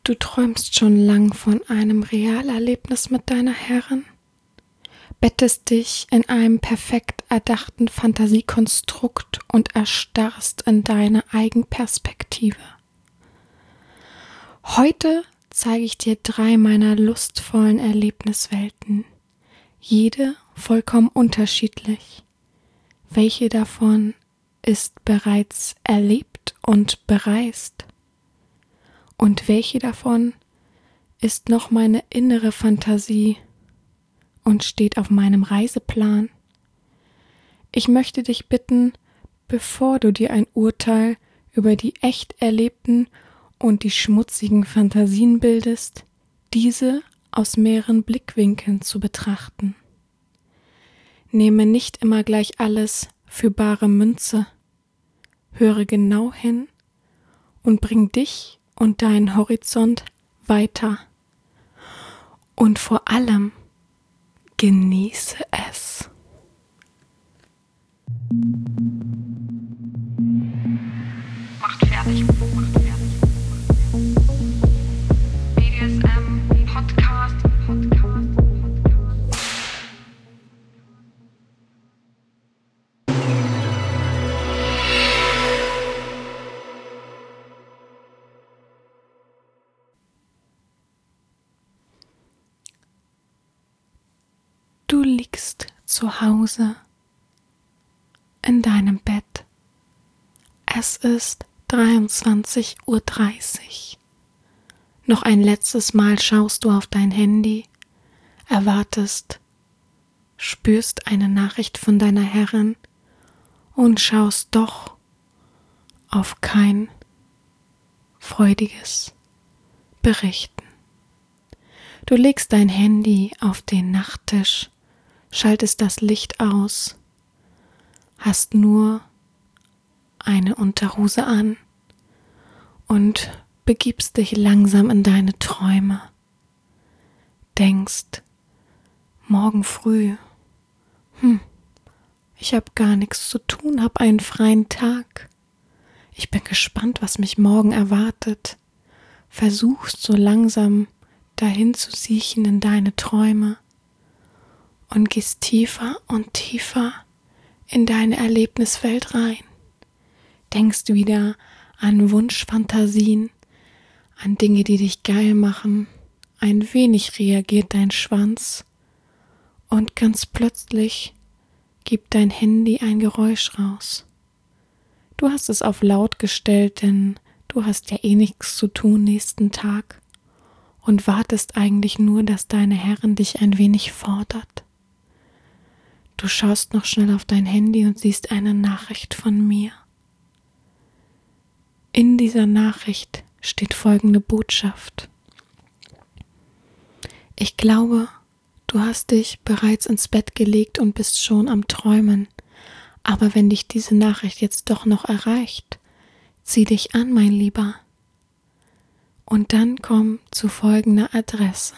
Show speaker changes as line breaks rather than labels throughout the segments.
Du träumst schon lang von einem Realerlebnis mit deiner Herrin, bettest dich in einem perfekt erdachten Fantasiekonstrukt und erstarrst in deine Eigenperspektive. Heute zeige ich dir 3 meiner lustvollen Erlebniswelten, jede vollkommen unterschiedlich. Welche davon ist bereits erlebt und bereist? Und welche davon ist noch meine innere Fantasie und steht auf meinem Reiseplan? Ich möchte dich bitten, bevor du dir ein Urteil über die echt erlebten und die schmutzigen Fantasien bildest, diese aus mehreren Blickwinkeln zu betrachten. Nehme nicht immer gleich alles für bare Münze. Höre genau hin und bring dich und deinen Horizont weiter. Und vor allem genieße es.
Macht fertig. BDSM Podcast.
Du liegst zu Hause in deinem Bett. Es ist 23:30 Uhr. Noch ein letztes Mal schaust du auf dein Handy, erwartest, spürst eine Nachricht von deiner Herrin und schaust doch auf kein freudiges Berichten. Du legst dein Handy auf den Nachttisch, schaltest das Licht aus, hast nur eine Unterhose an und begibst dich langsam in deine Träume. Denkst, morgen früh, ich habe gar nichts zu tun, habe einen freien Tag. Ich bin gespannt, was mich morgen erwartet. Versuchst so langsam dahin zu siechen in deine Träume und gehst tiefer und tiefer in deine Erlebniswelt rein. Denkst wieder an Wunschfantasien, an Dinge, die dich geil machen. Ein wenig reagiert dein Schwanz und ganz plötzlich gibt dein Handy ein Geräusch raus. Du hast es auf laut gestellt, denn du hast ja eh nichts zu tun nächsten Tag und wartest eigentlich nur, dass deine Herrin dich ein wenig fordert. Du schaust noch schnell auf dein Handy und siehst eine Nachricht von mir. In dieser Nachricht steht folgende Botschaft. Ich glaube, du hast dich bereits ins Bett gelegt und bist schon am Träumen. Aber wenn dich diese Nachricht jetzt doch noch erreicht, zieh dich an, mein Lieber. Und dann komm zu folgender Adresse.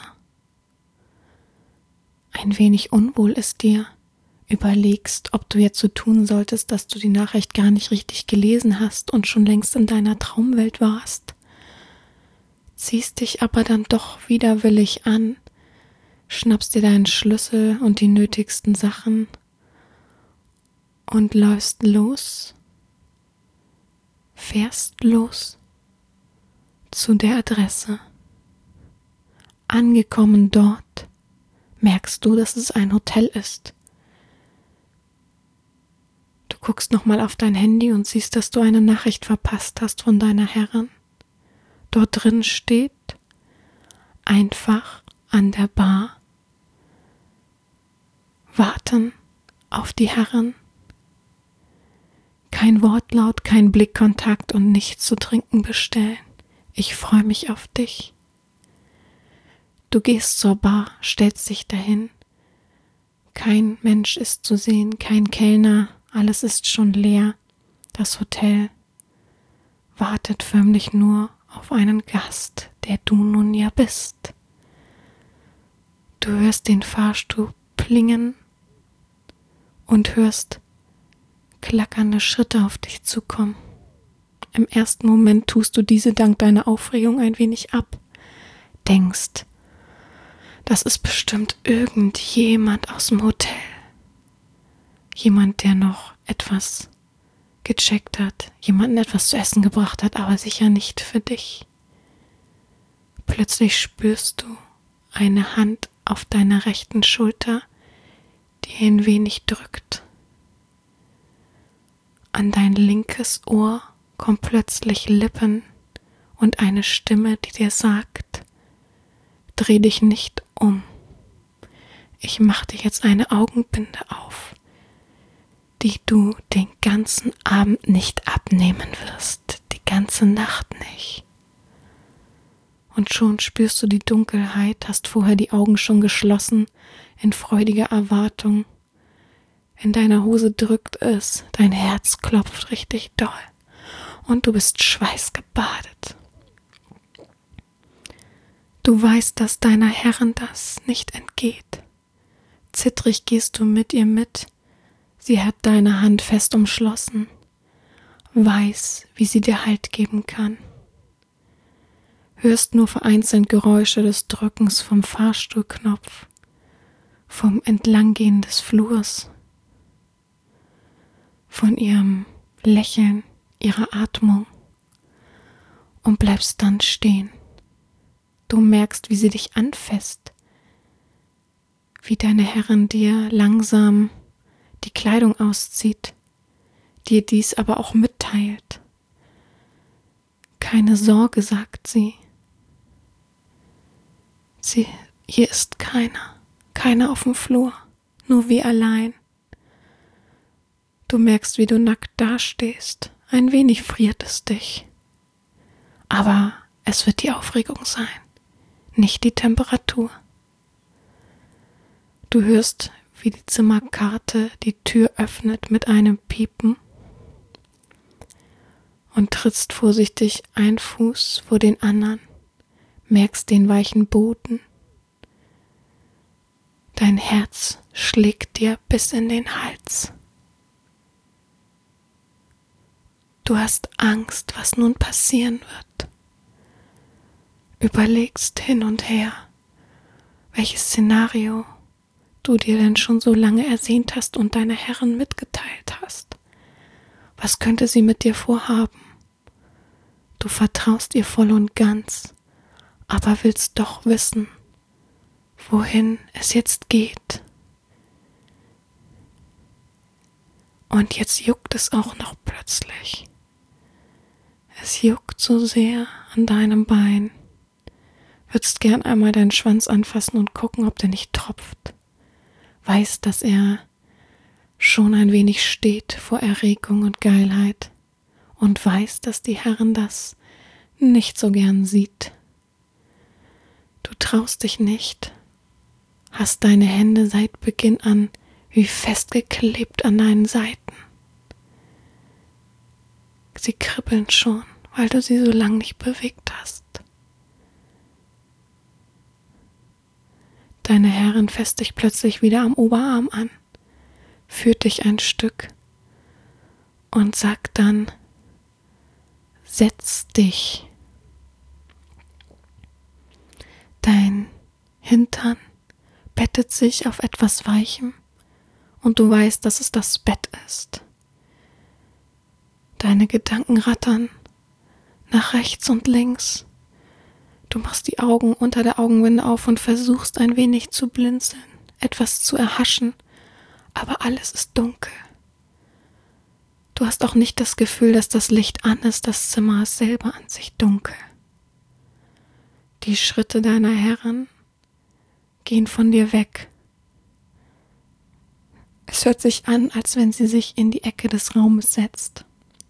Ein wenig unwohl ist dir. Überlegst, ob du jetzt so tun solltest, dass du die Nachricht gar nicht richtig gelesen hast und schon längst in deiner Traumwelt warst. Ziehst dich aber dann doch widerwillig an, schnappst dir deinen Schlüssel und die nötigsten Sachen und läufst los, fährst los zu der Adresse. Angekommen dort, merkst du, dass es ein Hotel ist. Du guckst nochmal auf dein Handy und siehst, dass du eine Nachricht verpasst hast von deiner Herrin. Dort drin steht, einfach an der Bar, warten auf die Herrin. Kein Wortlaut, kein Blickkontakt und nichts zu trinken bestellen. Ich freue mich auf dich. Du gehst zur Bar, stellst dich dahin. Kein Mensch ist zu sehen, kein Kellner, alles ist schon leer. Das Hotel wartet förmlich nur auf einen Gast, der du nun ja bist. Du hörst den Fahrstuhl plingen und hörst klackernde Schritte auf dich zukommen. Im ersten Moment tust du diese dank deiner Aufregung ein wenig ab, denkst, das ist bestimmt irgendjemand aus dem Hotel. Jemand, der noch etwas gecheckt hat, jemanden etwas zu essen gebracht hat, aber sicher nicht für dich. Plötzlich spürst du eine Hand auf deiner rechten Schulter, die ein wenig drückt. An dein linkes Ohr kommen plötzlich Lippen und eine Stimme, die dir sagt: Dreh dich nicht um. Ich mache dir jetzt eine Augenbinde auf, die du den ganzen Abend nicht abnehmen wirst, die ganze Nacht nicht. Und schon spürst du die Dunkelheit, hast vorher die Augen schon geschlossen, in freudiger Erwartung. In deiner Hose drückt es, dein Herz klopft richtig doll und du bist schweißgebadet. Du weißt, dass deiner Herrin das nicht entgeht. Zittrig gehst du mit ihr mit, sie hat deine Hand fest umschlossen, weiß, wie sie dir Halt geben kann. Hörst nur vereinzelt Geräusche des Drückens vom Fahrstuhlknopf, vom Entlanggehen des Flurs, von ihrem Lächeln, ihrer Atmung und bleibst dann stehen. Du merkst, wie sie dich anfasst, wie deine Herrin dir langsam die Kleidung auszieht, dir dies aber auch mitteilt. Keine Sorge, sagt sie. Hier ist keiner auf dem Flur, nur wir allein. Du merkst, wie du nackt dastehst, ein wenig friert es dich. Aber es wird die Aufregung sein, nicht die Temperatur. Du hörst, wie die Zimmerkarte die Tür öffnet mit einem Piepen und trittst vorsichtig einen Fuß vor den anderen, merkst den weichen Boden. Dein Herz schlägt dir bis in den Hals. Du hast Angst, was nun passieren wird. Überlegst hin und her, welches Szenario du dir denn schon so lange ersehnt hast und deiner Herrin mitgeteilt hast. Was könnte sie mit dir vorhaben? Du vertraust ihr voll und ganz, aber willst doch wissen, wohin es jetzt geht. Und jetzt juckt es auch noch plötzlich. Es juckt so sehr an deinem Bein. Würdest gern einmal deinen Schwanz anfassen und gucken, ob der nicht tropft. Weißt, dass er schon ein wenig steht vor Erregung und Geilheit und weißt, dass die Herrin das nicht so gern sieht. Du traust dich nicht, hast deine Hände seit Beginn an wie festgeklebt an deinen Seiten. Sie kribbeln schon, weil du sie so lange nicht bewegt hast. Deine Herrin fasst dich plötzlich wieder am Oberarm an, führt dich ein Stück und sagt dann: Setz dich. Dein Hintern bettet sich auf etwas Weichem und du weißt, dass es das Bett ist. Deine Gedanken rattern nach rechts und links. Du machst die Augen unter der Augenbinde auf und versuchst ein wenig zu blinzeln, etwas zu erhaschen, aber alles ist dunkel. Du hast auch nicht das Gefühl, dass das Licht an ist, das Zimmer ist selber an sich dunkel. Die Schritte deiner Herrin gehen von dir weg. Es hört sich an, als wenn sie sich in die Ecke des Raumes setzt.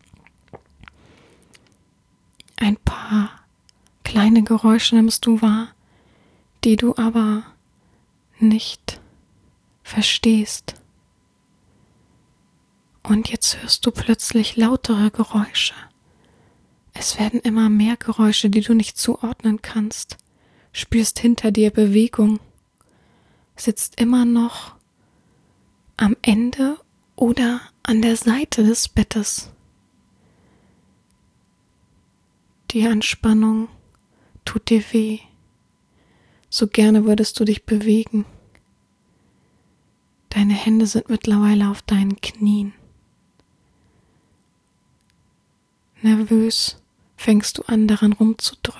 Ein paar kleine Geräusche nimmst du wahr, die du aber nicht verstehst. Und jetzt hörst du plötzlich lautere Geräusche. Es werden immer mehr Geräusche, die du nicht zuordnen kannst. Spürst hinter dir Bewegung. Sitzt immer noch am Ende oder an der Seite des Bettes. Die Anspannung tut dir weh. So gerne würdest du dich bewegen. Deine Hände sind mittlerweile auf deinen Knien. Nervös fängst du an, daran rumzudrücken.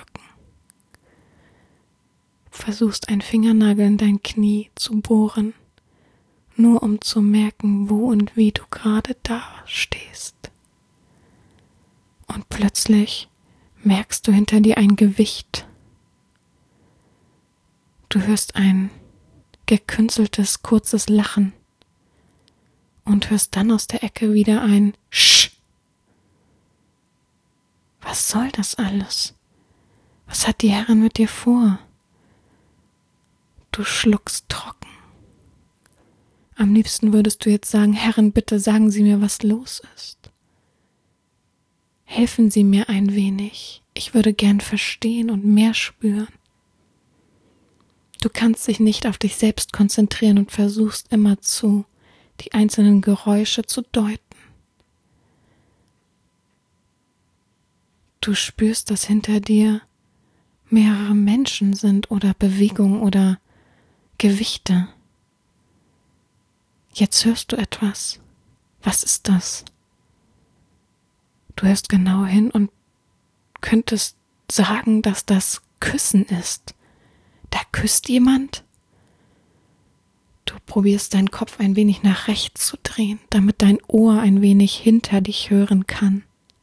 Versuchst einen Fingernagel in dein Knie zu bohren, nur um zu merken, wo und wie du gerade da stehst. Und plötzlich merkst du hinter dir ein Gewicht. Du hörst ein gekünsteltes, kurzes Lachen und hörst dann aus der Ecke wieder ein Sch. Was soll das alles? Was hat die Herrin mit dir vor? Du schluckst trocken. Am liebsten würdest du jetzt sagen, Herrin, bitte sagen Sie mir, was los ist. Helfen Sie mir ein wenig. Ich würde gern verstehen und mehr spüren. Du kannst dich nicht auf dich selbst konzentrieren und versuchst immerzu, die einzelnen Geräusche zu deuten. Du spürst, dass hinter dir mehrere Menschen sind oder Bewegungen oder Gewichte. Jetzt hörst du etwas. Was ist das? Du hörst genau hin und könntest sagen, dass das Küssen ist. Da küsst jemand. Du probierst deinen Kopf ein wenig nach rechts zu drehen, damit dein Ohr ein wenig hinter dich hören kann.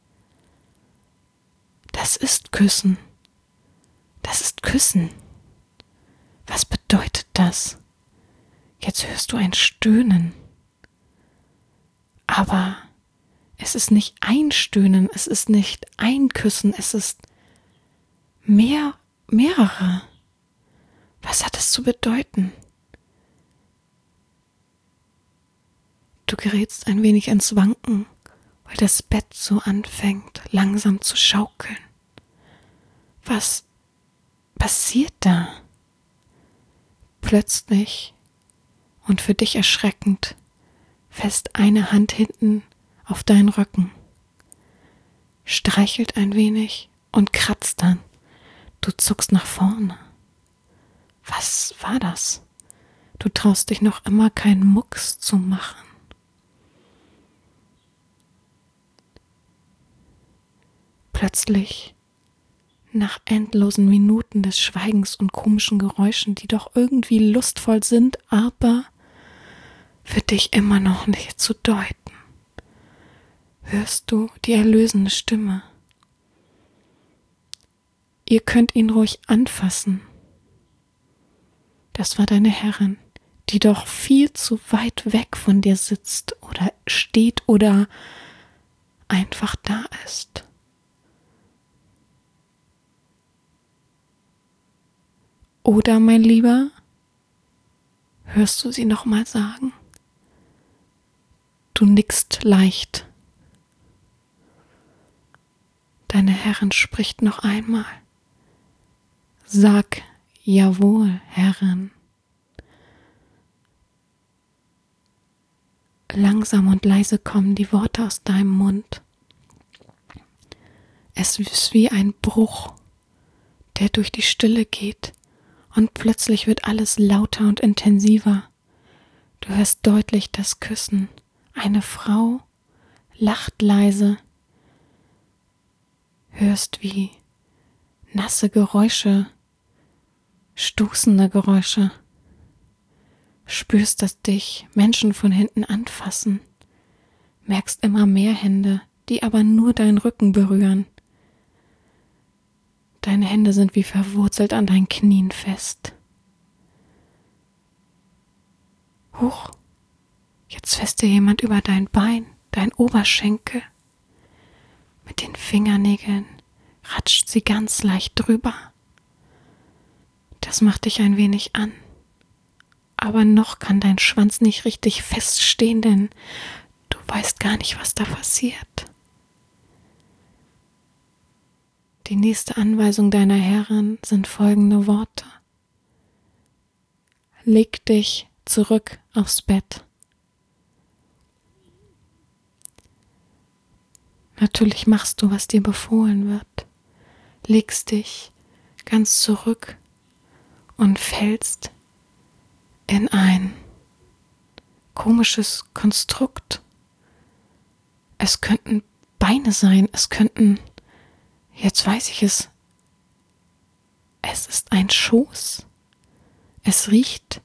Das ist Küssen. Das ist Küssen. Was bedeutet das? Jetzt hörst du ein Stöhnen. Aber es ist nicht ein Stöhnen, es ist nicht ein Küssen, es ist mehrere. Was hat es zu bedeuten? Du gerätst ein wenig ins Wanken, weil das Bett so anfängt, langsam zu schaukeln. Was passiert da? Plötzlich und für dich erschreckend fest eine Hand hinten auf deinen Rücken, streichelt ein wenig und kratzt dann. Du zuckst nach vorne. Was war das? Du traust dich noch immer keinen Mucks zu machen. Plötzlich, nach endlosen Minuten des Schweigens und komischen Geräuschen, die doch irgendwie lustvoll sind, aber für dich immer noch nicht zu deuten, hörst du die erlösende Stimme. Ihr könnt ihn ruhig anfassen. Das war deine Herrin, die doch viel zu weit weg von dir sitzt oder steht oder einfach da ist. Oder, mein Lieber, hörst du sie noch mal sagen? Du nickst leicht. Deine Herrin spricht noch einmal. Sag, jawohl, Herrin. Langsam und leise kommen die Worte aus deinem Mund. Es ist wie ein Bruch, der durch die Stille geht, und plötzlich wird alles lauter und intensiver. Du hörst deutlich das Küssen. Eine Frau lacht leise. Hörst wie nasse Geräusche, stoßende Geräusche. Spürst, dass dich Menschen von hinten anfassen. Merkst immer mehr Hände, die aber nur deinen Rücken berühren. Deine Hände sind wie verwurzelt an deinen Knien fest. Huch, jetzt fasst dir jemand über dein Bein, dein Oberschenkel. Mit den Fingernägeln ratscht sie ganz leicht drüber. Das macht dich ein wenig an. Aber noch kann dein Schwanz nicht richtig feststehen, denn du weißt gar nicht, was da passiert. Die nächste Anweisung deiner Herrin sind folgende Worte. Leg dich zurück aufs Bett. Natürlich machst du, was dir befohlen wird. Legst dich ganz zurück und fällst in ein komisches Konstrukt. Es könnten Beine sein, jetzt weiß ich es ist ein Schoß. Es riecht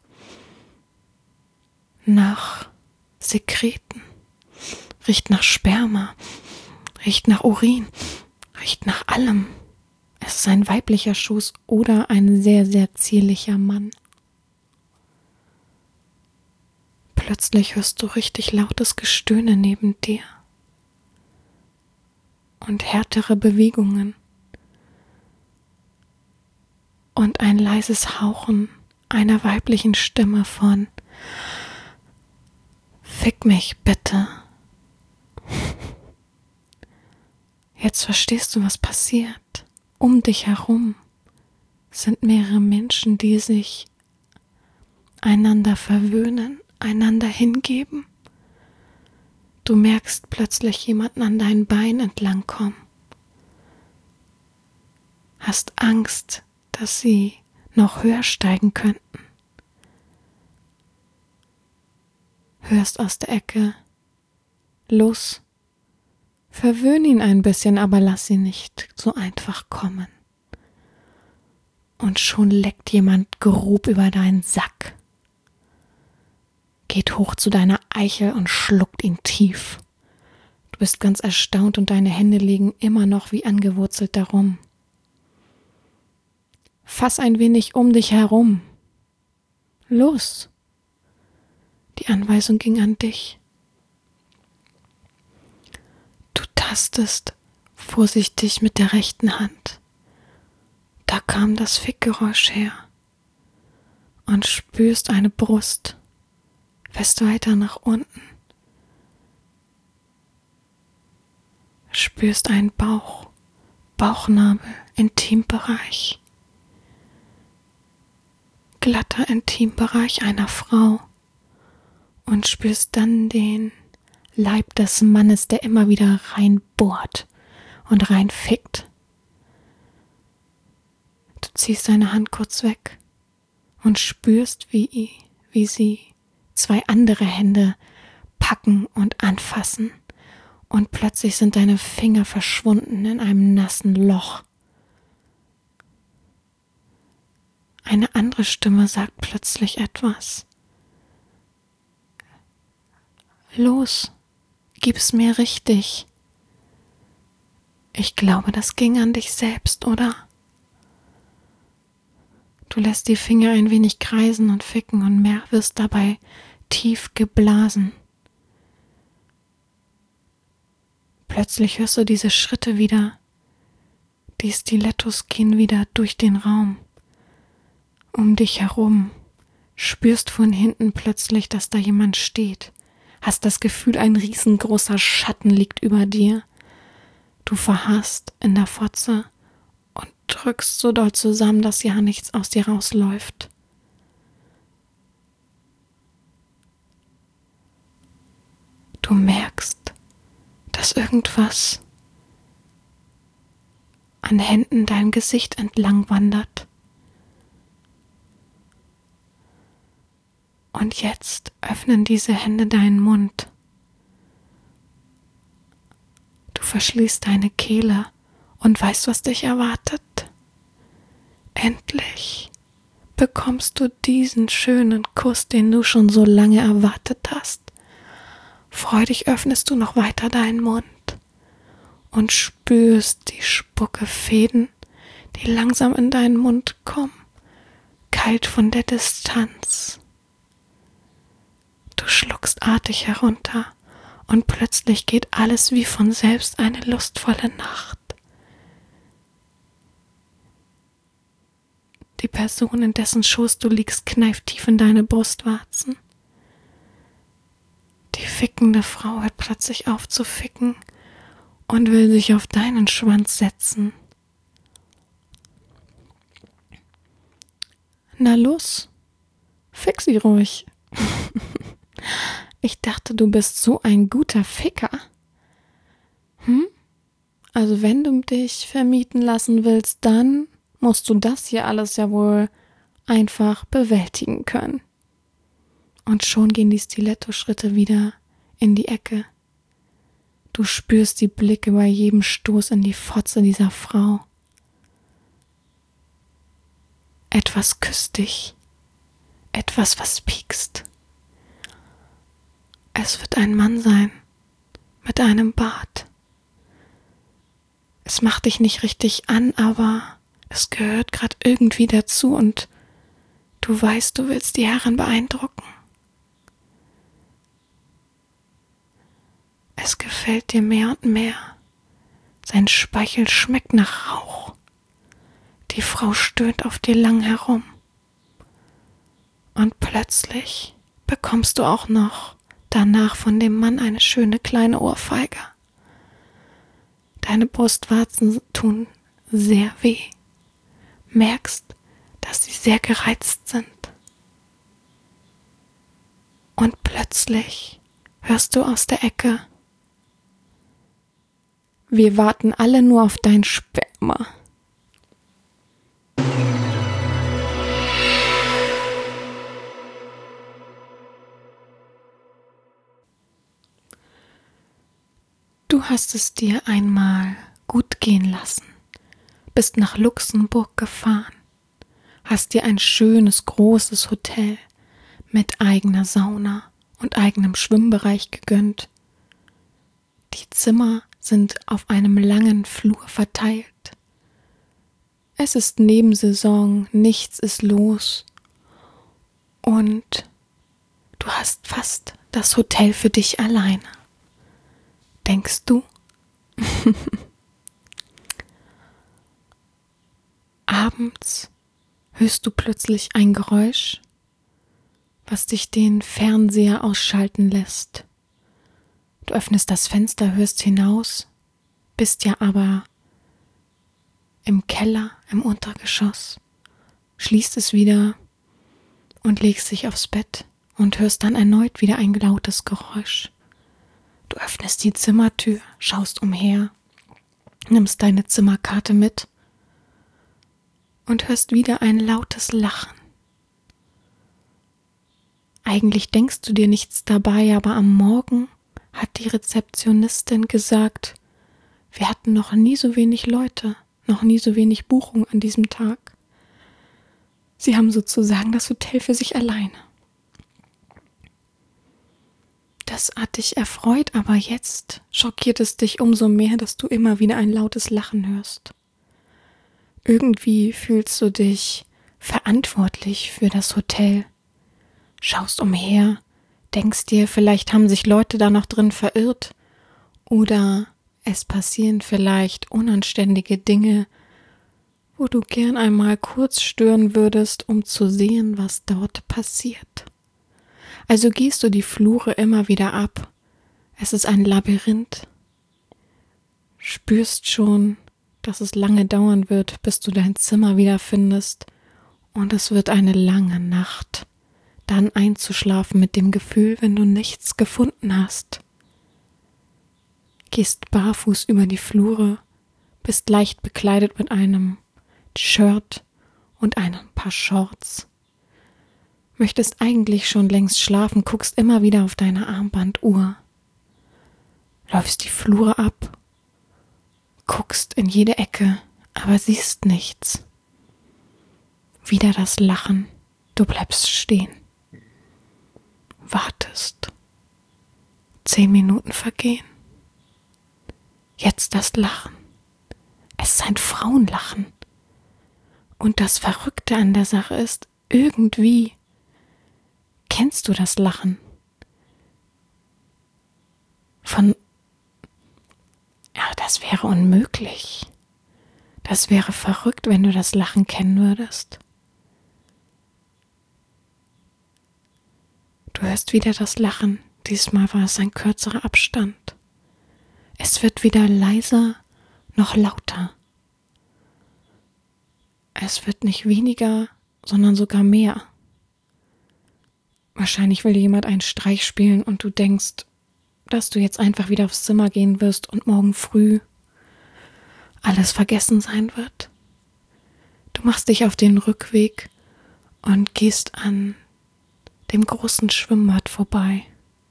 nach Sekreten, riecht nach Sperma, riecht nach Urin, riecht nach allem. Es ist ein weiblicher Schoß oder ein sehr, sehr zierlicher Mann. Plötzlich hörst du richtig lautes Gestöhne neben dir und härtere Bewegungen und ein leises Hauchen einer weiblichen Stimme von „Fick mich bitte." Jetzt verstehst du, was passiert. Um dich herum sind mehrere Menschen, die sich einander verwöhnen, einander hingeben. Du merkst plötzlich jemanden an deinen Beinen entlangkommen. Hast Angst, dass sie noch höher steigen könnten. Hörst aus der Ecke: Los, verwöhn ihn ein bisschen, aber lass ihn nicht so einfach kommen. Und schon leckt jemand grob über deinen Sack, geht hoch zu deiner Eichel und schluckt ihn tief. Du bist ganz erstaunt und deine Hände liegen immer noch wie angewurzelt darum. Fass ein wenig um dich herum. Los! Die Anweisung ging an dich. Du tastest vorsichtig mit der rechten Hand. Da kam das Fickgeräusch her. Und spürst eine Brust. Fährst weiter nach unten. Spürst einen Bauch, Bauchnabel, Intimbereich. Glatter Intimbereich einer Frau. Und spürst dann den Leib des Mannes, der immer wieder reinbohrt und reinfickt. Du ziehst deine Hand kurz weg und spürst, wie sie zwei andere Hände packen und anfassen. Und plötzlich sind deine Finger verschwunden in einem nassen Loch. Eine andere Stimme sagt plötzlich etwas. Los, gib's mir richtig. Ich glaube, das ging an dich selbst, oder? Du lässt die Finger ein wenig kreisen und ficken und wirst dabei tief geblasen. Plötzlich hörst du diese Schritte wieder. Die Stilettos gehen wieder durch den Raum. Um dich herum. Spürst von hinten plötzlich, dass da jemand steht. Hast das Gefühl, ein riesengroßer Schatten liegt über dir. Du verharrst in der Fotze und drückst so doll zusammen, dass ja nichts aus dir rausläuft. Du merkst, dass irgendwas an Händen dein Gesicht entlang wandert. Und jetzt öffnen diese Hände deinen Mund. Du verschließt deine Kehle und weißt, was dich erwartet. Endlich bekommst du diesen schönen Kuss, den du schon so lange erwartet hast. Freudig öffnest du noch weiter deinen Mund und spürst die Spuckefäden, die langsam in deinen Mund kommen, kalt von der Distanz. Du schluckst artig herunter und plötzlich geht alles wie von selbst eine lustvolle Nacht. Die Person, in dessen Schoß du liegst, kneift tief in deine Brustwarzen. Die fickende Frau hört plötzlich auf zu ficken und will sich auf deinen Schwanz setzen. Na los, fick sie ruhig. Ich dachte, du bist so ein guter Ficker. Also wenn du dich vermieten lassen willst, dann musst du das hier alles ja wohl einfach bewältigen können. Und schon gehen die Stiletto-Schritte wieder in die Ecke. Du spürst die Blicke bei jedem Stoß in die Fotze dieser Frau. Etwas küsst dich. Etwas, was piekst. Es wird ein Mann sein. Mit einem Bart. Es macht dich nicht richtig an, aber es gehört gerade irgendwie dazu und du weißt, du willst die Herren beeindrucken. Es gefällt dir mehr und mehr. Sein Speichel schmeckt nach Rauch. Die Frau stöhnt auf dir lang herum. Und plötzlich bekommst du auch noch danach von dem Mann eine schöne kleine Ohrfeige. Deine Brustwarzen tun sehr weh. Merkst, dass sie sehr gereizt sind. Und plötzlich hörst du aus der Ecke: Wir warten alle nur auf dein Sperma. Du hast es dir einmal gut gehen lassen, bist nach Luxemburg gefahren, hast dir ein schönes, großes Hotel mit eigener Sauna und eigenem Schwimmbereich gegönnt. Die Zimmer sind auf einem langen Flur verteilt. Es ist Nebensaison, nichts ist los und du hast fast das Hotel für dich alleine. Denkst du? Abends hörst du plötzlich ein Geräusch, was dich den Fernseher ausschalten lässt. Du öffnest das Fenster, hörst hinaus, bist ja aber im Keller, im Untergeschoss, schließt es wieder und legst dich aufs Bett und hörst dann erneut wieder ein lautes Geräusch. Du öffnest die Zimmertür, schaust umher, nimmst deine Zimmerkarte mit und hörst wieder ein lautes Lachen. Eigentlich denkst du dir nichts dabei, aber am Morgen hat die Rezeptionistin gesagt, wir hatten noch nie so wenig Leute, noch nie so wenig Buchungen an diesem Tag. Sie haben sozusagen das Hotel für sich alleine. Das hat dich erfreut, aber jetzt schockiert es dich umso mehr, dass du immer wieder ein lautes Lachen hörst. Irgendwie fühlst du dich verantwortlich für das Hotel. Schaust umher, denkst dir, vielleicht haben sich Leute da noch drin verirrt oder es passieren vielleicht unanständige Dinge, wo du gern einmal kurz stören würdest, um zu sehen, was dort passiert. Also gehst du die Flure immer wieder ab. Es ist ein Labyrinth. Spürst schon, dass es lange dauern wird, bis du dein Zimmer wiederfindest. Und es wird eine lange Nacht, dann einzuschlafen mit dem Gefühl, wenn du nichts gefunden hast. Gehst barfuß über die Flure, bist leicht bekleidet mit einem Shirt und ein paar Shorts. Möchtest eigentlich schon längst schlafen, guckst immer wieder auf deine Armbanduhr. Läufst die Flure ab, guckst in jede Ecke, aber siehst nichts. Wieder das Lachen, du bleibst stehen. Wartest. 10 Minuten vergehen. Jetzt das Lachen. Es ist ein Frauenlachen. Und das Verrückte an der Sache ist, irgendwie kennst du das Lachen? Das wäre unmöglich. Das wäre verrückt, wenn du das Lachen kennen würdest. Du hörst wieder das Lachen. Diesmal war es ein kürzerer Abstand. Es wird weder leiser noch lauter. Es wird nicht weniger, sondern sogar mehr. Wahrscheinlich will dir jemand einen Streich spielen und du denkst, dass du jetzt einfach wieder aufs Zimmer gehen wirst und morgen früh alles vergessen sein wird. Du machst dich auf den Rückweg und gehst an dem großen Schwimmbad vorbei.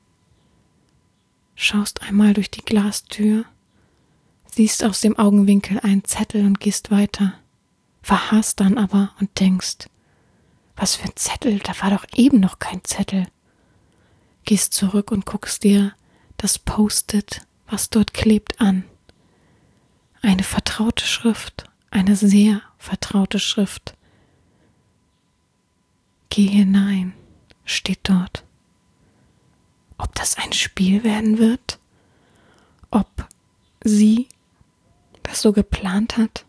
Schaust einmal durch die Glastür, siehst aus dem Augenwinkel einen Zettel und gehst weiter. Verharrst dann aber und denkst, was für ein Zettel, da war doch eben noch kein Zettel. Gehst zurück und guckst dir das Post-it, was dort klebt, an. Eine vertraute Schrift, eine sehr vertraute Schrift. Geh hinein, steht dort. Ob das ein Spiel werden wird? Ob sie das so geplant hat?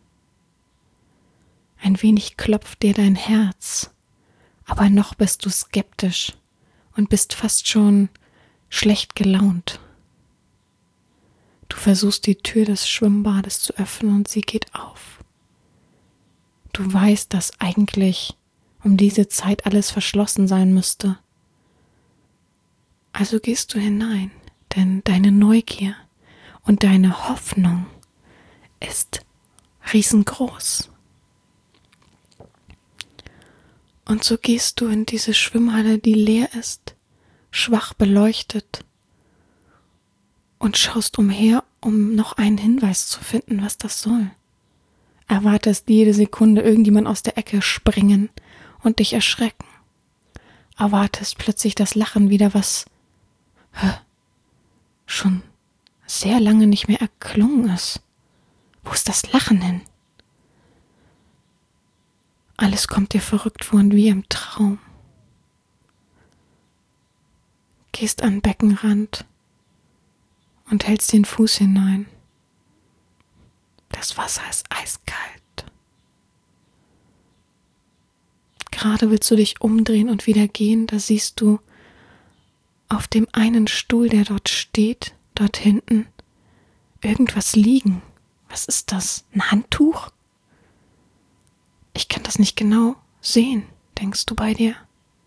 Ein wenig klopft dir dein Herz, aber noch bist du skeptisch und bist fast schon schlecht gelaunt. Du versuchst die Tür des Schwimmbades zu öffnen und sie geht auf. Du weißt, dass eigentlich um diese Zeit alles verschlossen sein müsste. Also gehst du hinein, denn deine Neugier und deine Hoffnung ist riesengroß. Und so gehst du in diese Schwimmhalle, die leer ist, schwach beleuchtet, und schaust umher, um noch einen Hinweis zu finden, was das soll. Erwartest jede Sekunde irgendjemand aus der Ecke springen und dich erschrecken. Erwartest plötzlich das Lachen wieder, was schon sehr lange nicht mehr erklungen ist. Wo ist das Lachen hin? Alles kommt dir verrückt vor und wie im Traum. Gehst an den Beckenrand und hältst den Fuß hinein. Das Wasser ist eiskalt. Gerade willst du dich umdrehen und wieder gehen, da siehst du auf dem einen Stuhl, der dort steht, dort hinten, irgendwas liegen. Was ist das? Ein Handtuch? Ich kann das nicht genau sehen, denkst du bei dir?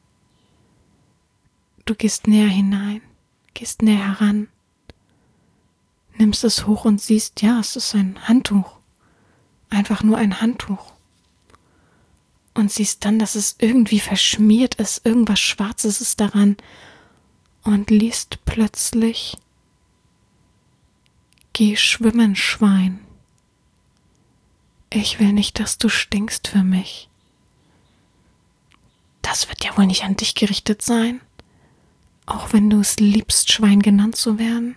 Du gehst näher hinein, gehst näher heran, nimmst es hoch und siehst, ja, es ist ein Handtuch. Einfach nur ein Handtuch. Und siehst dann, dass es irgendwie verschmiert ist, irgendwas Schwarzes ist daran, und liest plötzlich: Geh schwimmen, Schwein. Ich will nicht, dass du stinkst für mich. Das wird ja wohl nicht an dich gerichtet sein, auch wenn du es liebst, Schwein genannt zu werden.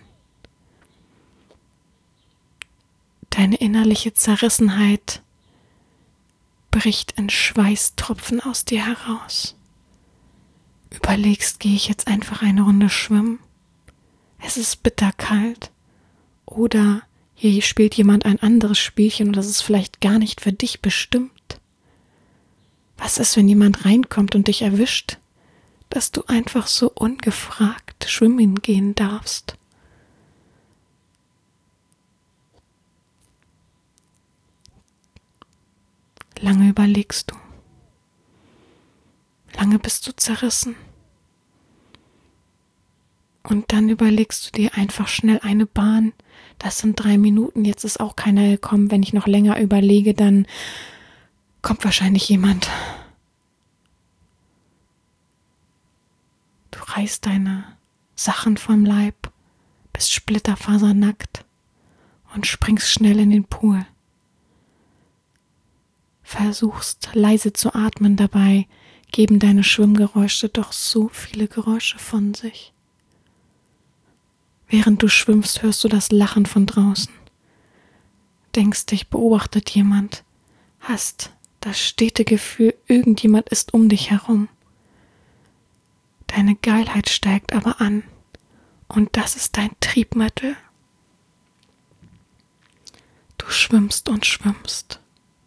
Deine innerliche Zerrissenheit bricht in Schweißtropfen aus dir heraus. Überlegst, gehe ich jetzt einfach eine Runde schwimmen? Es ist bitterkalt. Oder hier spielt jemand ein anderes Spielchen und das ist vielleicht gar nicht für dich bestimmt. Was ist, wenn jemand reinkommt und dich erwischt, dass du einfach so ungefragt schwimmen gehen darfst? Lange überlegst du. Lange bist du zerrissen. Und dann überlegst du dir einfach schnell eine Bahn. Das sind 3 Minuten, jetzt ist auch keiner gekommen. Wenn ich noch länger überlege, dann kommt wahrscheinlich jemand. Du reißt deine Sachen vom Leib, bist splitterfasernackt und springst schnell in den Pool. Versuchst leise zu atmen, dabei geben deine Schwimmgeräusche doch so viele Geräusche von sich. Während du schwimmst, hörst du das Lachen von draußen. Denkst, dich beobachtet jemand, hast das stete Gefühl, irgendjemand ist um dich herum. Deine Geilheit steigt aber an und das ist dein Triebmittel. Du schwimmst und schwimmst.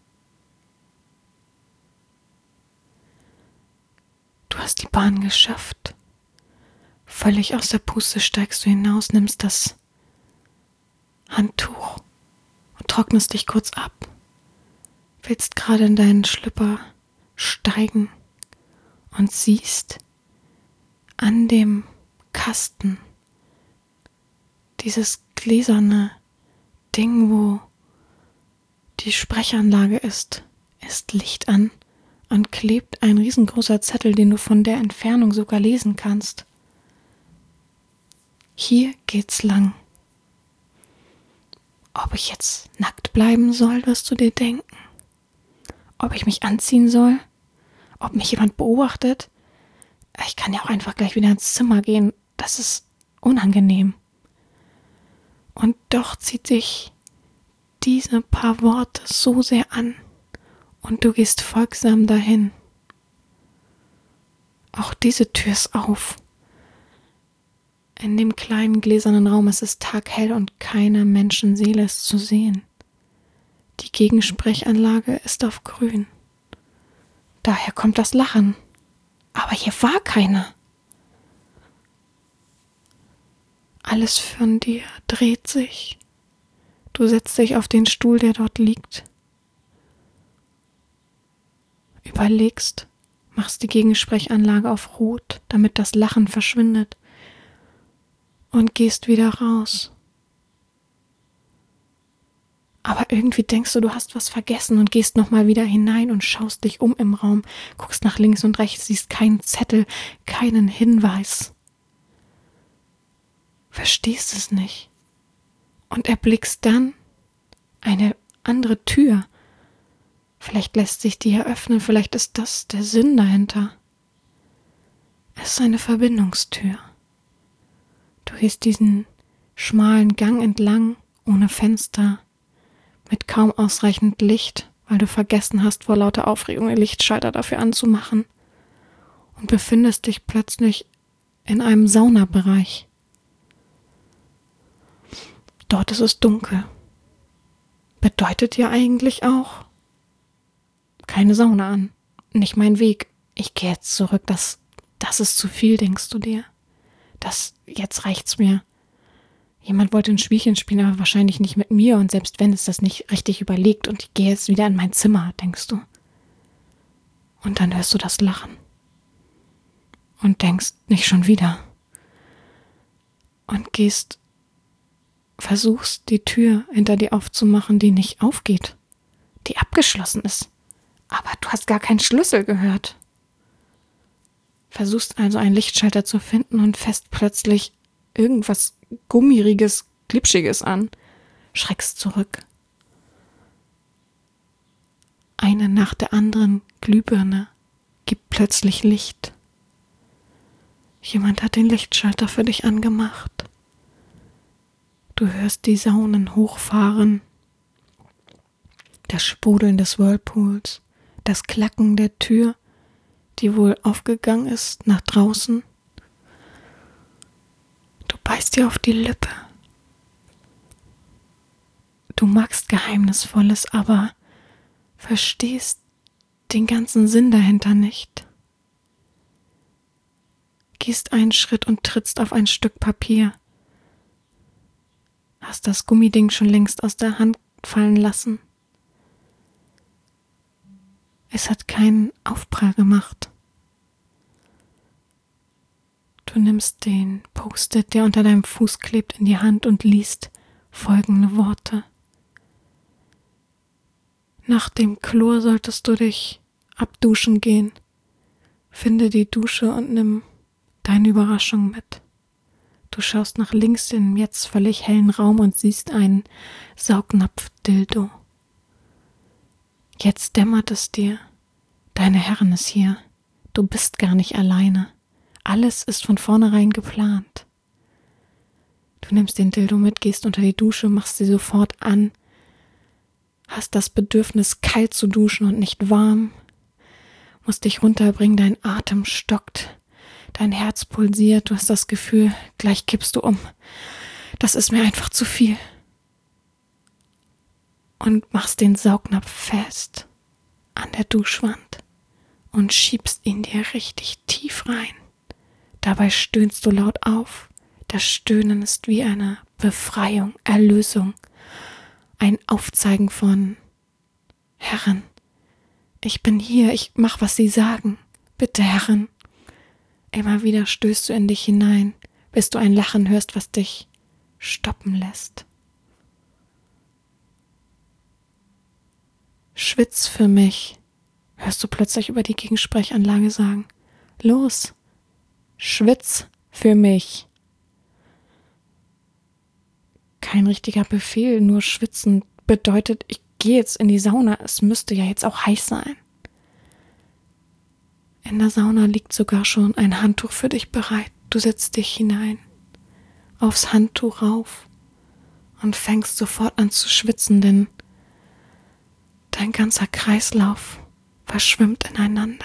Du hast die Bahn geschafft. Völlig aus der Puste steigst du hinaus, nimmst das Handtuch und trocknest dich kurz ab. Willst gerade in deinen Schlüpper steigen und siehst an dem Kasten dieses gläserne Ding, wo die Sprechanlage ist Licht an und klebt ein riesengroßer Zettel, den du von der Entfernung sogar lesen kannst. Hier geht's lang. Ob ich jetzt nackt bleiben soll, wirst du dir denken. Ob ich mich anziehen soll? Ob mich jemand beobachtet? Ich kann ja auch einfach gleich wieder ins Zimmer gehen. Das ist unangenehm. Und doch zieht dich diese paar Worte so sehr an und du gehst folgsam dahin. Auch diese Tür ist auf. In dem kleinen gläsernen Raum ist es taghell und keine Menschenseele ist zu sehen. Die Gegensprechanlage ist auf grün. Daher kommt das Lachen. Aber hier war keiner. Alles von dir dreht sich. Du setzt dich auf den Stuhl, der dort liegt. Überlegst, machst die Gegensprechanlage auf Rot, damit das Lachen verschwindet. Und gehst wieder raus. Aber irgendwie denkst du, du hast was vergessen und gehst nochmal wieder hinein und schaust dich um im Raum, guckst nach links und rechts, siehst keinen Zettel, keinen Hinweis. Verstehst es nicht. Und erblickst dann eine andere Tür. Vielleicht lässt sich die eröffnen, vielleicht ist das der Sinn dahinter. Es ist eine Verbindungstür. Du gehst diesen schmalen Gang entlang, ohne Fenster, mit kaum ausreichend Licht, weil du vergessen hast, vor lauter Aufregung den Lichtschalter dafür anzumachen, und befindest dich plötzlich in einem Saunabereich. Dort ist es dunkel. Bedeutet ja eigentlich auch keine Sauna an. Nicht mein Weg. Ich gehe jetzt zurück. Das ist zu viel, denkst du dir. Jetzt reicht's mir. Jemand wollte ein Spielchen spielen, aber wahrscheinlich nicht mit mir. Und selbst wenn, ist das nicht richtig überlegt. Und ich gehe jetzt wieder in mein Zimmer, denkst du. Und dann hörst du das Lachen. Und denkst, nicht schon wieder. Und versuchst die Tür hinter dir aufzumachen, die nicht aufgeht. Die abgeschlossen ist. Aber du hast gar keinen Schlüssel gehört. Versuchst also einen Lichtschalter zu finden und fässt plötzlich irgendwas Gummiriges, Glitschiges an. Schreckst zurück. Eine nach der anderen Glühbirne gibt plötzlich Licht. Jemand hat den Lichtschalter für dich angemacht. Du hörst die Saunen hochfahren, das Sprudeln des Whirlpools, das Klacken der Tür, die wohl aufgegangen ist, nach draußen. Du beißt dir auf die Lippe. Du magst Geheimnisvolles, aber verstehst den ganzen Sinn dahinter nicht. Gehst einen Schritt und trittst auf ein Stück Papier. Hast das Gummiding schon längst aus der Hand fallen lassen. Es hat keinen Aufprall gemacht. Du nimmst den Post-it, der unter deinem Fuß klebt, in die Hand und liest folgende Worte. Nach dem Chlor solltest du dich abduschen gehen. Finde die Dusche und nimm deine Überraschung mit. Du schaust nach links in den jetzt völlig hellen Raum und siehst einen Saugnapf-Dildo. Jetzt dämmert es dir. Deine Herrin ist hier. Du bist gar nicht alleine. Alles ist von vornherein geplant. Du nimmst den Dildo mit, gehst unter die Dusche, machst sie sofort an, hast das Bedürfnis, kalt zu duschen und nicht warm, musst dich runterbringen, dein Atem stockt, dein Herz pulsiert, du hast das Gefühl, gleich kippst du um. Das ist mir einfach zu viel. Und machst den Saugnapf fest an der Duschwand und schiebst ihn dir richtig tief rein. Dabei stöhnst du laut auf. Das Stöhnen ist wie eine Befreiung, Erlösung, ein Aufzeigen von Herren, ich bin hier, ich mach, was Sie sagen. Bitte, Herren. Immer wieder stößt du in dich hinein, bis du ein Lachen hörst, was dich stoppen lässt. Schwitz für mich, hörst du plötzlich über die Gegensprechanlage sagen: Los, schwitz für mich. Kein richtiger Befehl, nur schwitzen bedeutet, ich gehe jetzt in die Sauna, es müsste ja jetzt auch heiß sein. In der Sauna liegt sogar schon ein Handtuch für dich bereit. Du setzt dich hinein, aufs Handtuch rauf und fängst sofort an zu schwitzen, denn dein ganzer Kreislauf verschwimmt ineinander.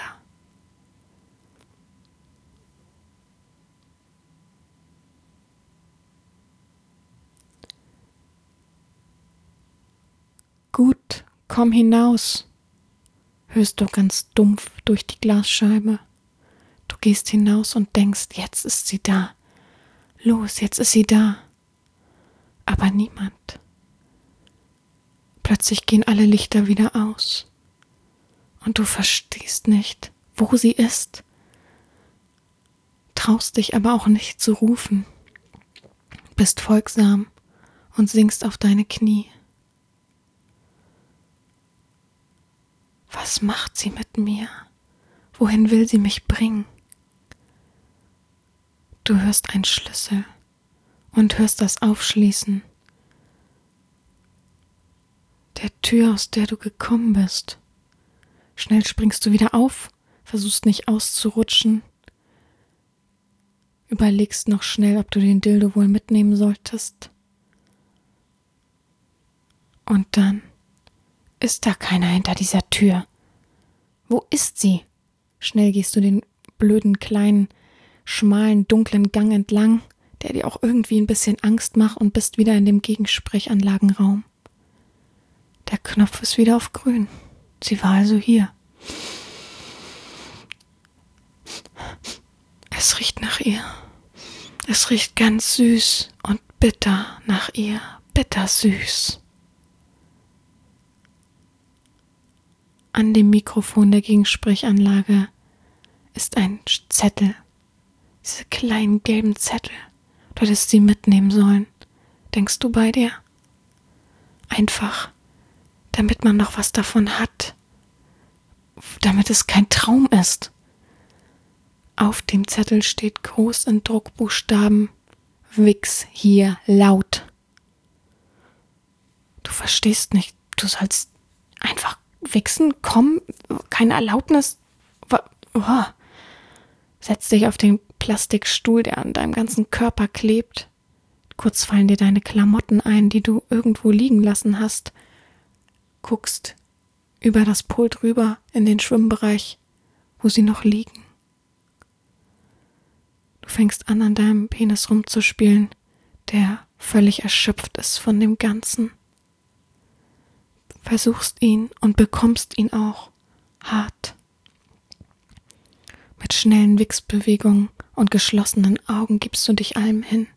Gut, komm hinaus, hörst du ganz dumpf durch die Glasscheibe. Du gehst hinaus und denkst, jetzt ist sie da. Los, jetzt ist sie da. Aber niemand. Plötzlich gehen alle Lichter wieder aus. Und du verstehst nicht, wo sie ist. Traust dich aber auch nicht zu rufen. Bist folgsam und sinkst auf deine Knie. Was macht sie mit mir? Wohin will sie mich bringen? Du hörst einen Schlüssel und hörst das Aufschließen der Tür, aus der du gekommen bist. Schnell springst du wieder auf, versuchst nicht auszurutschen, überlegst noch schnell, ob du den Dildo wohl mitnehmen solltest. Und dann ist da keiner hinter dieser Tür. Wo ist sie? Schnell gehst du den blöden, kleinen, schmalen, dunklen Gang entlang, der dir auch irgendwie ein bisschen Angst macht, und bist wieder in dem Gegensprechanlagenraum. Der Knopf ist wieder auf grün. Sie war also hier. Es riecht nach ihr. Es riecht ganz süß und bitter nach ihr. Bittersüß. An dem Mikrofon der Gegensprechanlage ist ein Zettel. Diese kleinen gelben Zettel. Du hättest sie mitnehmen sollen. Denkst du bei dir? Einfach, damit man noch was davon hat. Damit es kein Traum ist. Auf dem Zettel steht groß in Druckbuchstaben: Wichs hier laut. Du verstehst nicht. Du sollst einfach wichsen, komm, keine Erlaubnis. Oh. Setz dich auf den Plastikstuhl, der an deinem ganzen Körper klebt. Kurz fallen dir deine Klamotten ein, die du irgendwo liegen lassen hast. Guckst über das Pult rüber in den Schwimmbereich, wo sie noch liegen. Du fängst an deinem Penis rumzuspielen, der völlig erschöpft ist von dem Ganzen. Versuchst ihn und bekommst ihn auch hart. Mit schnellen Wichsbewegungen und geschlossenen Augen gibst du dich allem hin.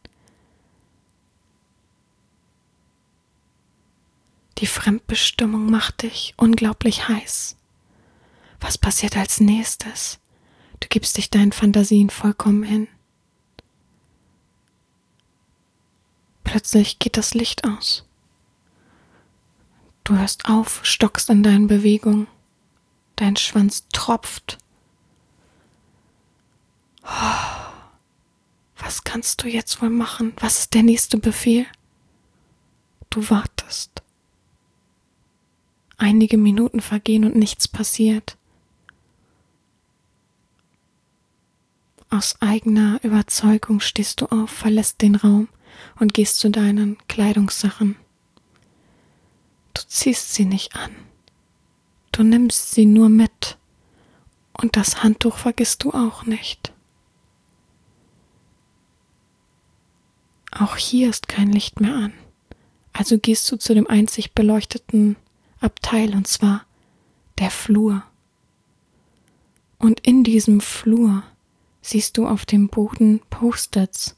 Die Fremdbestimmung macht dich unglaublich heiß. Was passiert als nächstes? Du gibst dich deinen Fantasien vollkommen hin. Plötzlich geht das Licht aus. Du hörst auf, stockst in deinen Bewegungen. Dein Schwanz tropft. Was kannst du jetzt wohl machen? Was ist der nächste Befehl? Du wartest. Einige Minuten vergehen und nichts passiert. Aus eigener Überzeugung stehst du auf, verlässt den Raum und gehst zu deinen Kleidungssachen. Du ziehst sie nicht an. Du nimmst sie nur mit. Und das Handtuch vergisst du auch nicht. Auch hier ist kein Licht mehr an. Also gehst du zu dem einzig beleuchteten Abteil, und zwar der Flur. Und in diesem Flur siehst du auf dem Boden Post-its.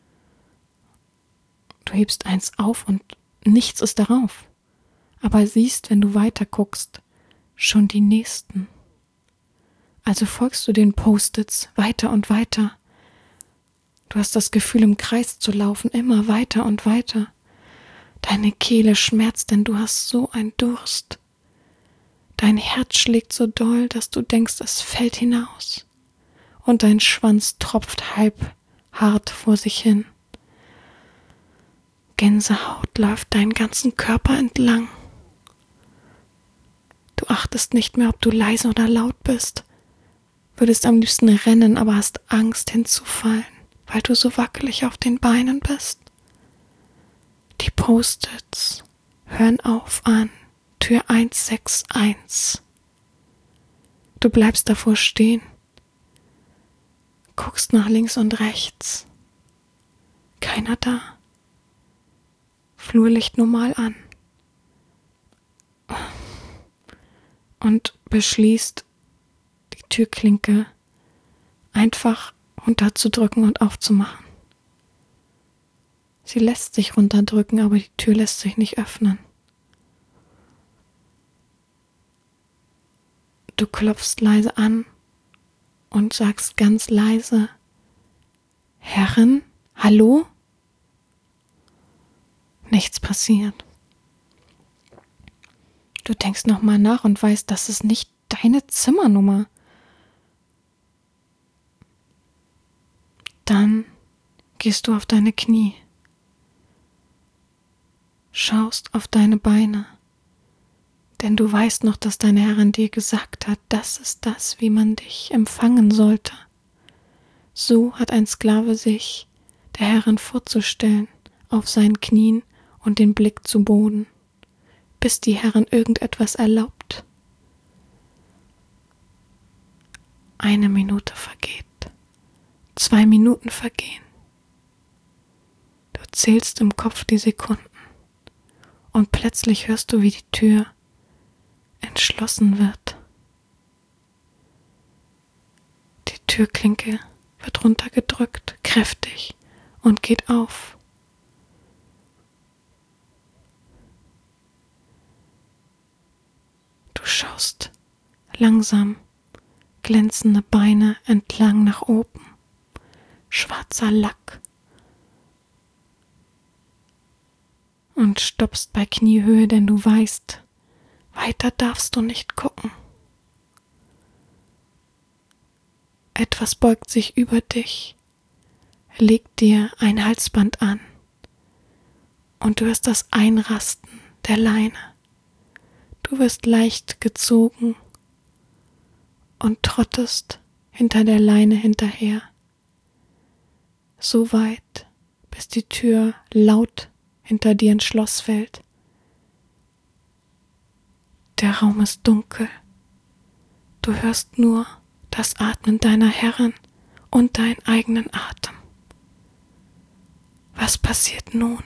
Du hebst eins auf und nichts ist darauf. Aber siehst, wenn du weiter guckst, schon die nächsten. Also folgst du den Post-its weiter und weiter. Du hast das Gefühl, im Kreis zu laufen, immer weiter und weiter. Deine Kehle schmerzt, denn du hast so einen Durst. Dein Herz schlägt so doll, dass du denkst, es fällt hinaus. Und dein Schwanz tropft halb hart vor sich hin. Gänsehaut läuft deinen ganzen Körper entlang. Du achtest nicht mehr, ob du leise oder laut bist. Würdest am liebsten rennen, aber hast Angst hinzufallen, weil du so wackelig auf den Beinen bist. Die Post-its hören auf an Tür 161. Du bleibst davor stehen, guckst nach links und rechts. Keiner da. Flurlicht normal an. Und beschließt, die Türklinke einfach runterzudrücken und aufzumachen. Sie lässt sich runterdrücken, aber die Tür lässt sich nicht öffnen. Du klopfst leise an und sagst ganz leise: Herrin, hallo? Nichts passiert. Du denkst nochmal nach und weißt, das ist nicht deine Zimmernummer. Dann gehst du auf deine Knie, schaust auf deine Beine, denn du weißt noch, dass deine Herrin dir gesagt hat, das ist das, wie man dich empfangen sollte. So hat ein Sklave sich der Herrin vorzustellen, auf seinen Knien und den Blick zu Boden, bis die Herrin irgendetwas erlaubt. 1 Minute vergeht, 2 Minuten vergehen. Du zählst im Kopf die Sekunden und plötzlich hörst du, wie die Tür entschlossen wird. Die Türklinke wird runtergedrückt, kräftig, und geht auf. Du schaust langsam glänzende Beine entlang nach oben, schwarzer Lack, und stoppst bei Kniehöhe, denn du weißt, weiter darfst du nicht gucken. Etwas beugt sich über dich, legt dir ein Halsband an und du hörst das Einrasten der Leine. Du wirst leicht gezogen und trottest hinter der Leine hinterher, so weit, bis die Tür laut hinter dir ins Schloss fällt. Der Raum ist dunkel. Du hörst nur das Atmen deiner Herrin und deinen eigenen Atem. Was passiert nun?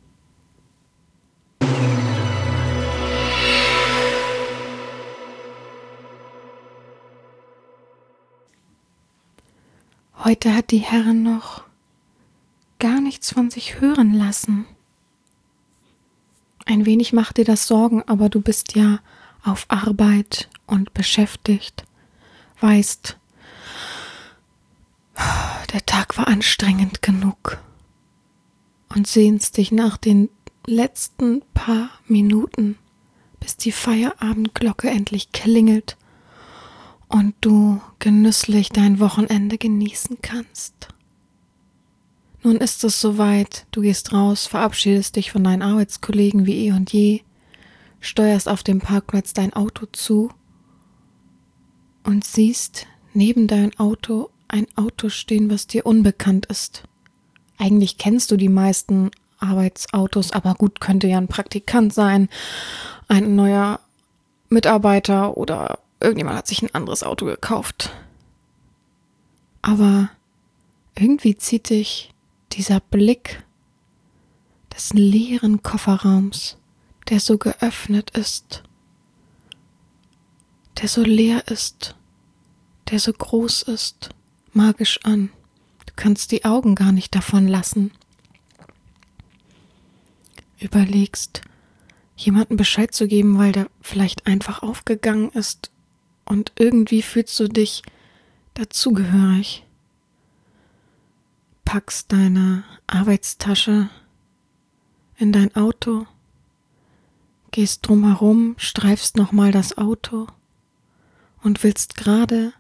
Heute hat die Herrin noch gar nichts von sich hören lassen. Ein wenig macht dir das Sorgen, aber du bist ja auf Arbeit und beschäftigt. Weißt, der Tag war anstrengend genug und sehnst dich nach den letzten paar Minuten, bis die Feierabendglocke endlich klingelt und du genüsslich dein Wochenende genießen kannst. Nun ist es soweit, du gehst raus, verabschiedest dich von deinen Arbeitskollegen wie eh und je, steuerst auf dem Parkplatz dein Auto zu und siehst neben dein Auto ein Auto stehen, was dir unbekannt ist. Eigentlich kennst du die meisten Arbeitsautos, aber gut, könnte ja ein Praktikant sein, ein neuer Mitarbeiter oder irgendjemand hat sich ein anderes Auto gekauft. Aber irgendwie zieht dich dieser Blick des leeren Kofferraums, der so geöffnet ist, der so leer ist, der so groß ist, magisch an. Du kannst die Augen gar nicht davon lassen. Überlegst, jemandem Bescheid zu geben, weil der vielleicht einfach aufgegangen ist, und irgendwie fühlst du dich dazugehörig. Packst deine Arbeitstasche in dein Auto, gehst drumherum, streifst nochmal das Auto und willst gerade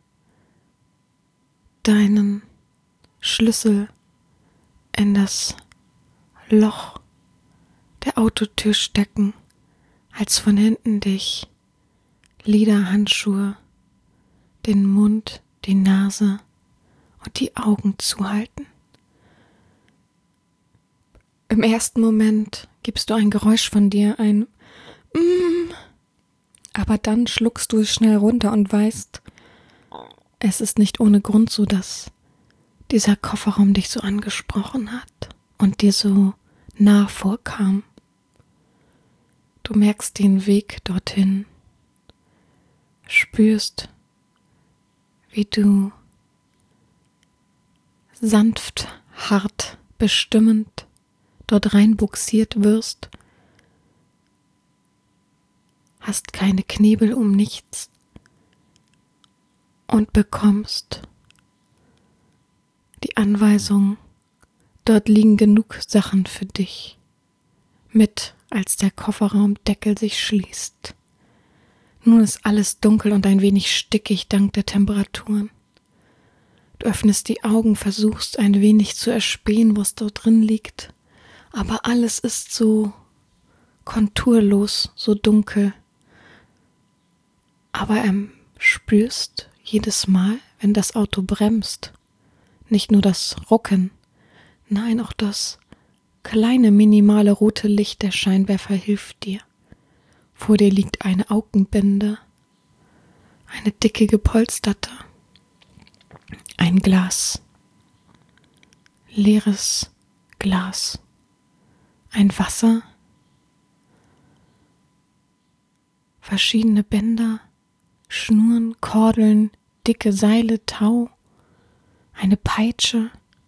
deinen Schlüssel in das Loch der Autotür stecken, als von hinten dich Lederhandschuhe den Mund, die Nase und die Augen zuhalten. Im ersten Moment gibst du ein Geräusch von dir, ein aber dann schluckst du es schnell runter und weißt, es ist nicht ohne Grund so, dass dieser Kofferraum dich so angesprochen hat und dir so nah vorkam. Du merkst den Weg dorthin, spürst, wie du sanft, hart, bestimmend dort reinbuxiert wirst, hast keine Knebel um nichts und bekommst die Anweisung, dort liegen genug Sachen für dich, mit als der Kofferraumdeckel sich schließt. Nun ist alles dunkel und ein wenig stickig dank der Temperaturen. Du öffnest die Augen, versuchst ein wenig zu erspähen, was dort drin liegt, aber alles ist so konturlos, so dunkel. Aber spürst jedes Mal, wenn das Auto bremst, nicht nur das Rucken, nein, auch das kleine, minimale rote Licht der Scheinwerfer hilft dir. Vor dir liegt eine Augenbinde, eine dicke gepolsterte, ein Glas, leeres Glas, ein Wasser, verschiedene Bänder, Schnüren, Kordeln, dicke Seile, Tau, eine Peitsche,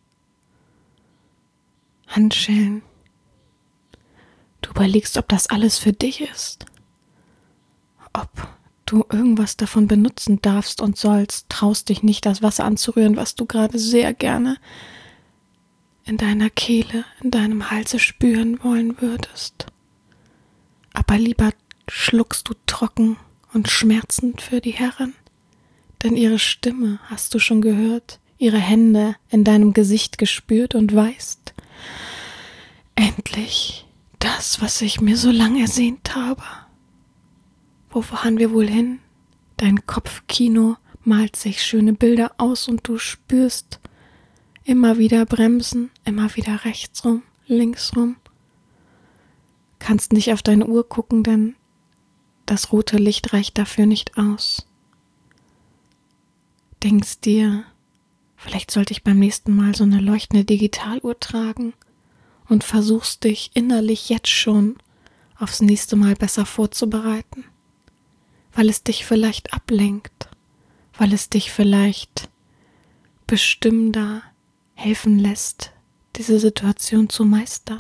Handschellen. Du überlegst, ob das alles für dich ist, ob du irgendwas davon benutzen darfst und sollst, traust dich nicht, das Wasser anzurühren, was du gerade sehr gerne in deiner Kehle, in deinem Halse spüren wollen würdest. Aber lieber schluckst du trocken und schmerzend für die Herrin, denn ihre Stimme hast du schon gehört, ihre Hände in deinem Gesicht gespürt und weißt, endlich das, was ich mir so lange ersehnt habe. Wo fahren wir wohl hin? Dein Kopfkino malt sich schöne Bilder aus und du spürst immer wieder Bremsen, immer wieder rechts rum, links rum. Kannst nicht auf deine Uhr gucken, denn das rote Licht reicht dafür nicht aus. Denkst dir, vielleicht sollte ich beim nächsten Mal so eine leuchtende Digitaluhr tragen und versuchst dich innerlich jetzt schon aufs nächste Mal besser vorzubereiten, weil es dich vielleicht ablenkt, weil es dich vielleicht bestimmender helfen lässt, diese Situation zu meistern.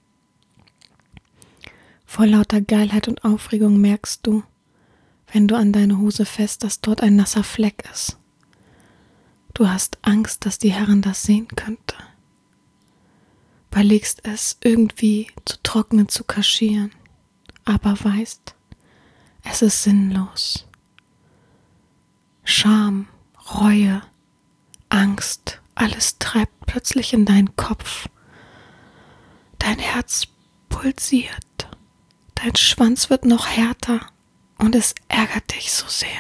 Vor lauter Geilheit und Aufregung merkst du, wenn du an deine Hose fässt, dass dort ein nasser Fleck ist. Du hast Angst, dass die Herrin das sehen könnte. Überlegst es, irgendwie zu trocknen, zu kaschieren, aber weißt, es ist sinnlos. Scham, Reue, Angst, alles treibt plötzlich in deinen Kopf. Dein Herz pulsiert. Dein Schwanz wird noch härter und es ärgert dich so sehr.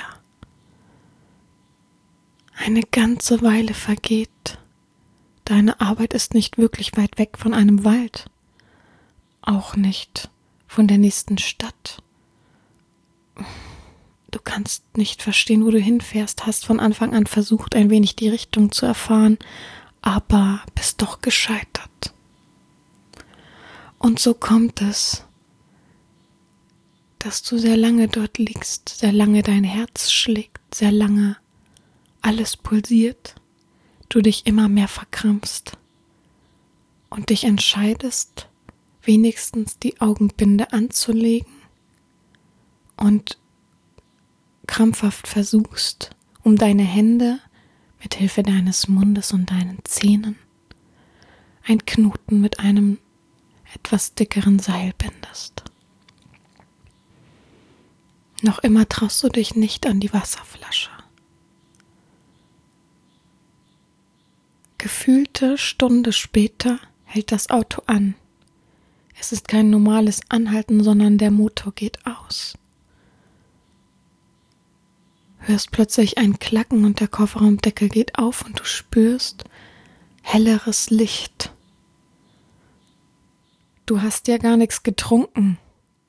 Eine ganze Weile vergeht. Deine Arbeit ist nicht wirklich weit weg von einem Wald. Auch nicht von der nächsten Stadt. Du kannst nicht verstehen, wo du hinfährst, hast von Anfang an versucht, ein wenig die Richtung zu erfahren, aber bist doch gescheitert. Und so kommt es, dass du sehr lange dort liegst, sehr lange dein Herz schlägt, sehr lange alles pulsiert, du dich immer mehr verkrampfst und dich entscheidest, wenigstens die Augenbinde anzulegen und krampfhaft versuchst, um deine Hände mit Hilfe deines Mundes und deinen Zähnen einen Knoten mit einem etwas dickeren Seil bindest. Noch immer traust du dich nicht an die Wasserflasche. Gefühlte Stunde später hält das Auto an. Es ist kein normales Anhalten, sondern der Motor geht aus. Hörst plötzlich ein Klacken und der Kofferraumdeckel geht auf und du spürst helleres Licht. Du hast ja gar nichts getrunken.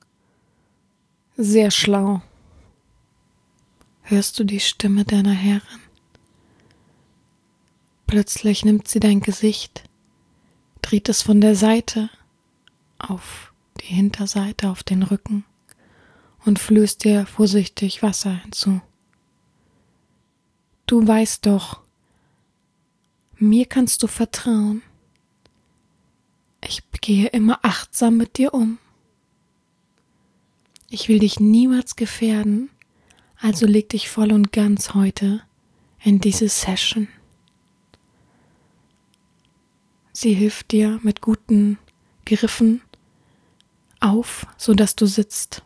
Sehr schlau. Hörst du die Stimme deiner Herrin? Plötzlich nimmt sie dein Gesicht, dreht es von der Seite auf die Hinterseite, auf den Rücken und flößt dir vorsichtig Wasser hinzu. Du weißt doch, mir kannst du vertrauen. Ich gehe immer achtsam mit dir um. Ich will dich niemals gefährden, also leg dich voll und ganz heute in diese Session. Sie hilft dir mit guten Griffen auf, sodass du sitzt.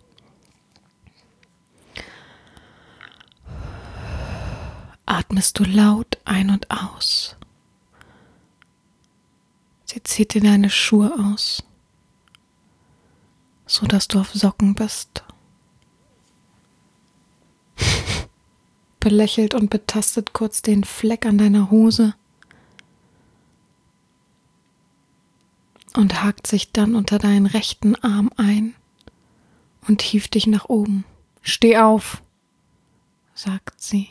Atmest du laut ein und aus. Sie zieht dir deine Schuhe aus, sodass du auf Socken bist. Belächelt und betastet kurz den Fleck an deiner Hose und hakt sich dann unter deinen rechten Arm ein und hieft dich nach oben. Steh auf, sagt sie.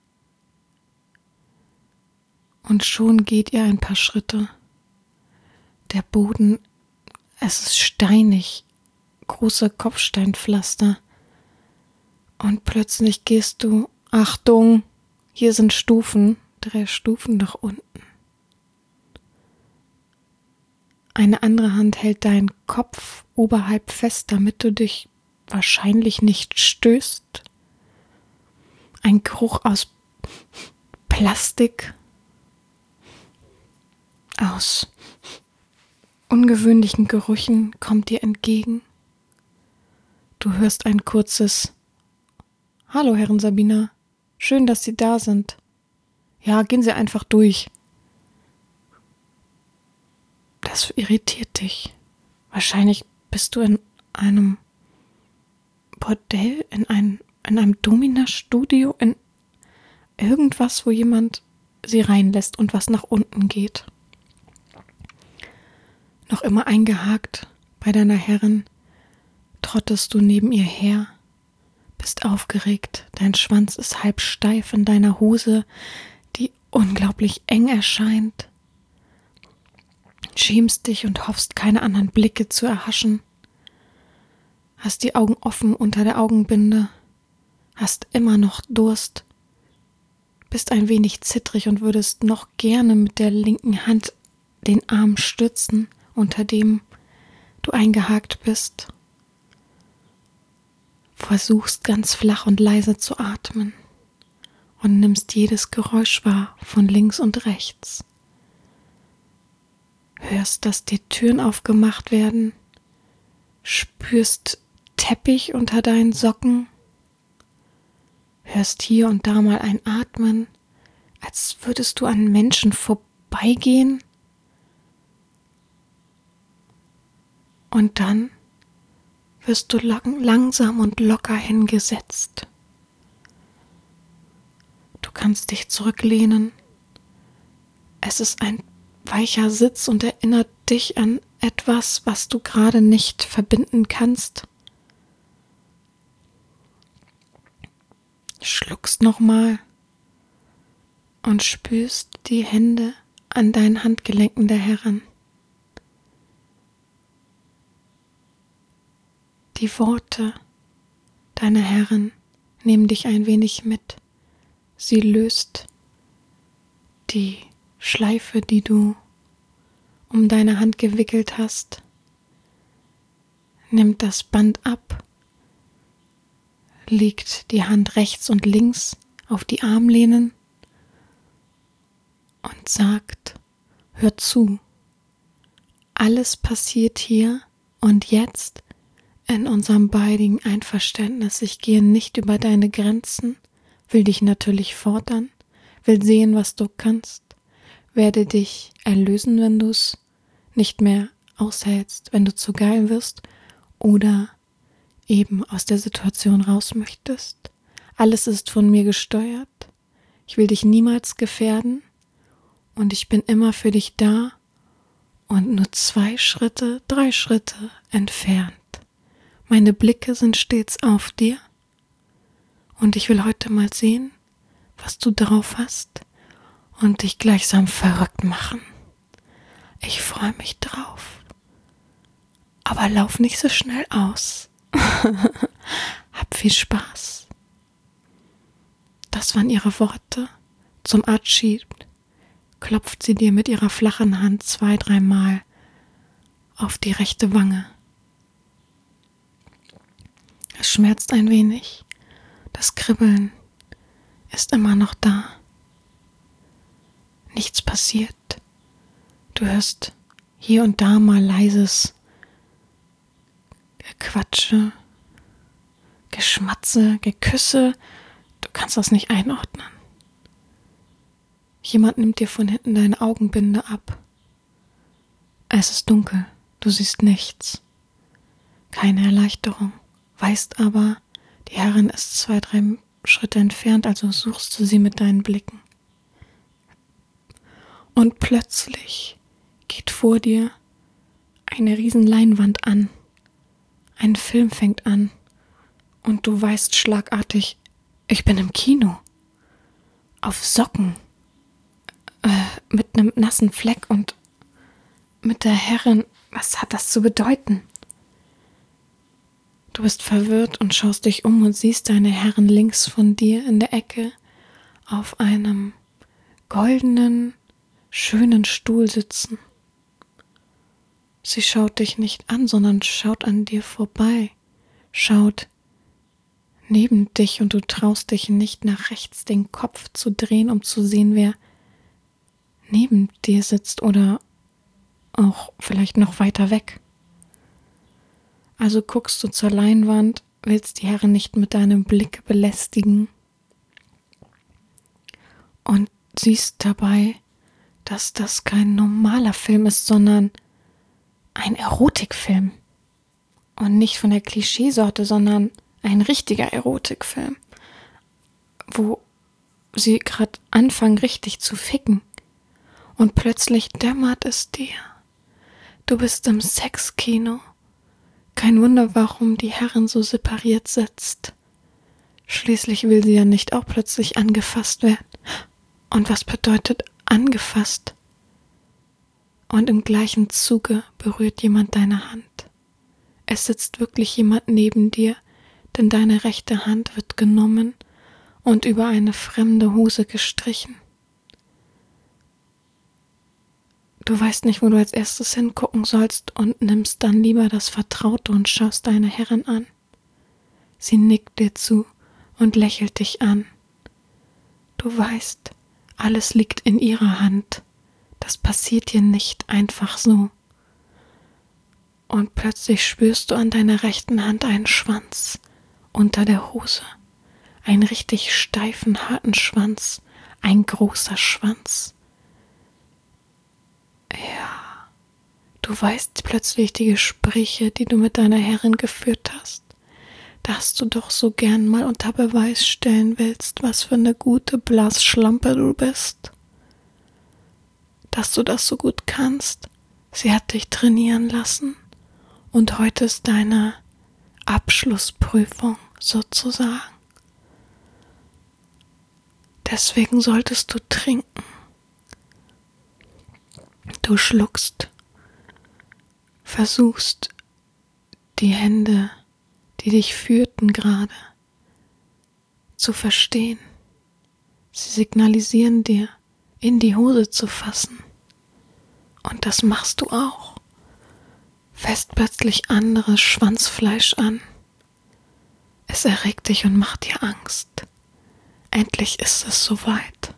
Und schon geht ihr ein paar Schritte. Der Boden, es ist steinig, große Kopfsteinpflaster. Und plötzlich gehst du, Achtung, hier sind Stufen, 3 Stufen nach unten. Eine andere Hand hält deinen Kopf oberhalb fest, damit du dich wahrscheinlich nicht stößt. Ein Geruch aus Plastik, aus ungewöhnlichen Gerüchen kommt dir entgegen. Du hörst ein kurzes Hallo, Herrin Sabina. Schön, dass Sie da sind. Ja, gehen Sie einfach durch. Das irritiert dich. Wahrscheinlich bist du in einem Bordell, in einem Domina-Studio, in irgendwas, wo jemand sie reinlässt und was nach unten geht. Noch immer eingehakt bei deiner Herrin, trottest du neben ihr her, bist aufgeregt, dein Schwanz ist halb steif in deiner Hose, die unglaublich eng erscheint. Schämst dich und hoffst, keine anderen Blicke zu erhaschen. Hast die Augen offen unter der Augenbinde, hast immer noch Durst, bist ein wenig zittrig und würdest noch gerne mit der linken Hand den Arm stützen, unter dem du eingehakt bist. Versuchst ganz flach und leise zu atmen und nimmst jedes Geräusch wahr von links und rechts. Hörst, dass die Türen aufgemacht werden, spürst Teppich unter deinen Socken, hörst hier und da mal ein Atmen, als würdest du an Menschen vorbeigehen. Und dann wirst du langsam und locker hingesetzt. Du kannst dich zurücklehnen. Es ist ein weicher Sitz und erinnert dich an etwas, was du gerade nicht verbinden kannst. Schluckst nochmal und spürst die Hände an deinen Handgelenken der Herrin. Die Worte deiner Herrin nehmen dich ein wenig mit. Sie löst die Schleife, die du um deine Hand gewickelt hast, nimmt das Band ab, legt die Hand rechts und links auf die Armlehnen und sagt, hör zu, alles passiert hier und jetzt in unserem beidigen Einverständnis. Ich gehe nicht über deine Grenzen, will dich natürlich fordern, will sehen, was du kannst, werde dich erlösen, wenn du es nicht mehr aushältst, wenn du zu geil wirst oder eben aus der Situation raus möchtest. Alles ist von mir gesteuert. Ich will dich niemals gefährden und ich bin immer für dich da und nur 2 Schritte, 3 Schritte entfernt. Meine Blicke sind stets auf dir und ich will heute mal sehen, was du drauf hast und dich gleichsam verrückt machen. Ich freue mich drauf. Aber lauf nicht so schnell aus. Hab viel Spaß. Das waren ihre Worte. Zum Abschied klopft sie dir mit ihrer flachen Hand 2-3 Mal auf die rechte Wange. Es schmerzt ein wenig. Das Kribbeln ist immer noch da. Nichts passiert. Du hörst hier und da mal leises Gequatsche, Geschmatze, Geküsse. Du kannst das nicht einordnen. Jemand nimmt dir von hinten deine Augenbinde ab. Es ist dunkel, du siehst nichts. Keine Erleichterung, weißt aber, die Herrin ist 2-3 Schritte entfernt, also suchst du sie mit deinen Blicken. Und plötzlich geht vor dir eine riesen Leinwand an. Ein Film fängt an und du weißt schlagartig, ich bin im Kino. Auf Socken. Mit einem nassen Fleck und mit der Herrin, was hat das zu bedeuten? Du bist verwirrt und schaust dich um und siehst deine Herrin links von dir in der Ecke auf einem goldenen, schönen Stuhl sitzen. Sie schaut dich nicht an, sondern schaut an dir vorbei, schaut neben dich und du traust dich nicht nach rechts den Kopf zu drehen, um zu sehen, wer neben dir sitzt oder auch vielleicht noch weiter weg. Also guckst du zur Leinwand, willst die Herren nicht mit deinem Blick belästigen und siehst dabei, dass das kein normaler Film ist, sondern ein Erotikfilm. Und nicht von der Klischeesorte, sondern ein richtiger Erotikfilm, wo sie gerade anfangen richtig zu ficken. Und plötzlich dämmert es dir. Du bist im Sexkino. Kein Wunder, warum die Herrin so separiert sitzt. Schließlich will sie ja nicht auch plötzlich angefasst werden. Und was bedeutet angefasst? Und im gleichen Zuge berührt jemand deine Hand. Es sitzt wirklich jemand neben dir, denn deine rechte Hand wird genommen und über eine fremde Hose gestrichen. Du weißt nicht, wo du als erstes hingucken sollst und nimmst dann lieber das Vertraute und schaust deine Herrin an. Sie nickt dir zu und lächelt dich an. Du weißt, alles liegt in ihrer Hand. Das passiert dir nicht einfach so. Und plötzlich spürst du an deiner rechten Hand einen Schwanz unter der Hose. Einen richtig steifen, harten Schwanz. Ein großer Schwanz. Ja, du weißt plötzlich die Gespräche, die du mit deiner Herrin geführt hast, dass du doch so gern mal unter Beweis stellen willst, was für eine gute Blasschlampe du bist. Dass du das so gut kannst. Sie hat dich trainieren lassen und heute ist deine Abschlussprüfung sozusagen. Deswegen solltest du trinken. Du schluckst, versuchst die Hände, die dich führten gerade, zu verstehen. Sie signalisieren dir, in die Hose zu fassen. Und das machst du auch. Fässt plötzlich anderes Schwanzfleisch an. Es erregt dich und macht dir Angst. Endlich ist es soweit.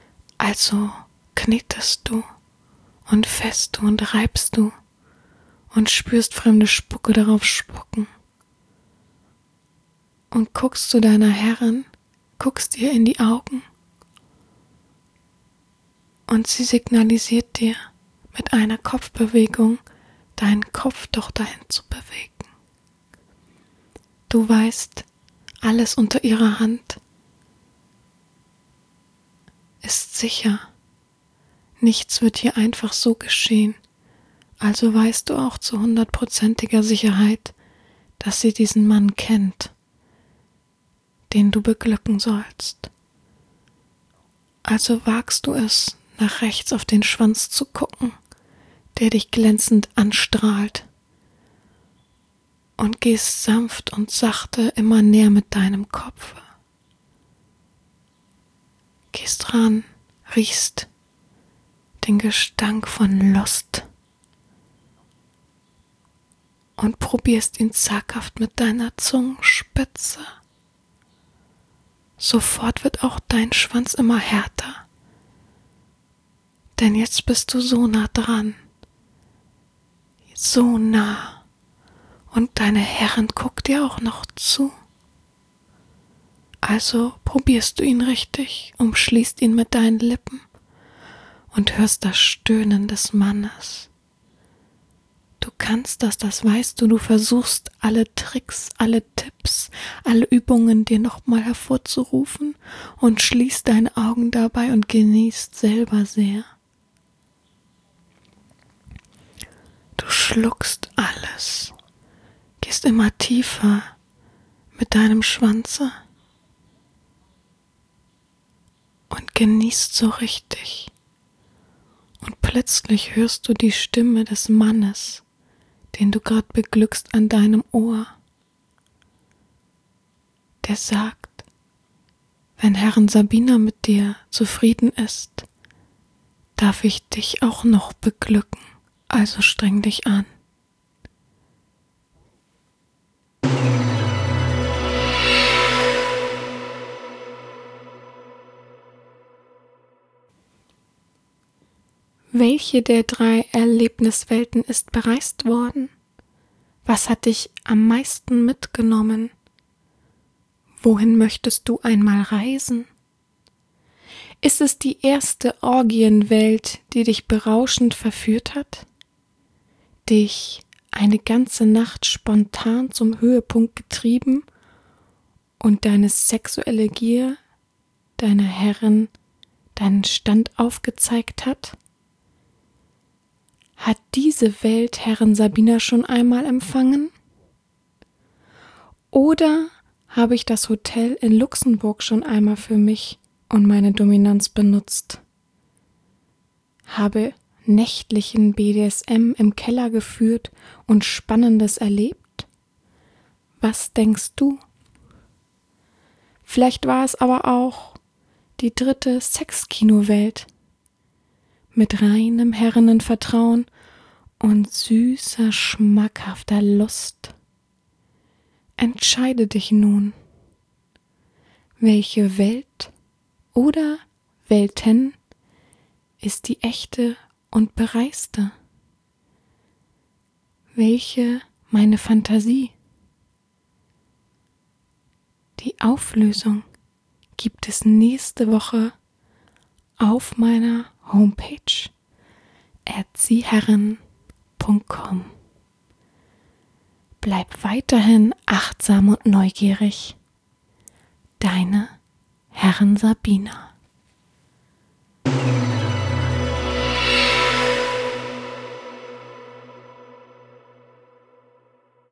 Also knetest du und fässt du und reibst du und spürst fremde Spucke darauf spucken. Und guckst zu deiner Herrin, guckst ihr in die Augen und sie signalisiert dir mit einer Kopfbewegung, deinen Kopf doch dahin zu bewegen. Du weißt, alles unter ihrer Hand ist sicher. Nichts wird hier einfach so geschehen. Also weißt du auch zu 100%iger Sicherheit, dass sie diesen Mann kennt, den du beglücken sollst. Also wagst du es, nach rechts auf den Schwanz zu gucken, der dich glänzend anstrahlt, und gehst sanft und sachte immer näher mit deinem Kopf. Gehst ran, riechst den Gestank von Lust und probierst ihn zaghaft mit deiner Zungenspitze. Sofort wird auch dein Schwanz immer härter, denn jetzt bist du so nah dran, so nah. Und deine Herrin guckt dir auch noch zu. Also probierst du ihn richtig, umschließt ihn mit deinen Lippen und hörst das Stöhnen des Mannes. Du kannst das weißt du, du versuchst alle Tricks, alle Tipps, alle Übungen dir nochmal hervorzurufen und schließt deine Augen dabei und genießt selber sehr. Du schluckst alles. Gehst immer tiefer mit deinem Schwanze und genießt so richtig. Und plötzlich hörst du die Stimme des Mannes, den du gerade beglückst, an deinem Ohr. Der sagt, wenn Herrin Sabina mit dir zufrieden ist, darf ich dich auch noch beglücken, also streng dich an. Welche der 3 Erlebniswelten ist bereist worden? Was hat dich am meisten mitgenommen? Wohin möchtest du einmal reisen? Ist es die erste Orgienwelt, die dich berauschend verführt hat? Dich eine ganze Nacht spontan zum Höhepunkt getrieben und deine sexuelle Gier deiner Herrin deinen Stand aufgezeigt hat? Hat diese Welt Herrin Sabina schon einmal empfangen? Oder habe ich das Hotel in Luxemburg schon einmal für mich und meine Dominanz benutzt? Habe nächtlichen BDSM im Keller geführt und Spannendes erlebt? Was denkst du? Vielleicht war es aber auch die 3. Sexkino-Welt mit reinem Herrinnenvertrauen und süßer, schmackhafter Lust. Entscheide dich nun, welche Welt oder Welten ist die echte und bereiste? Welche meine Fantasie? Die Auflösung gibt es nächste Woche auf meiner Homepage erziehherren.com. Bleib weiterhin achtsam und neugierig. Deine Herrin Sabina.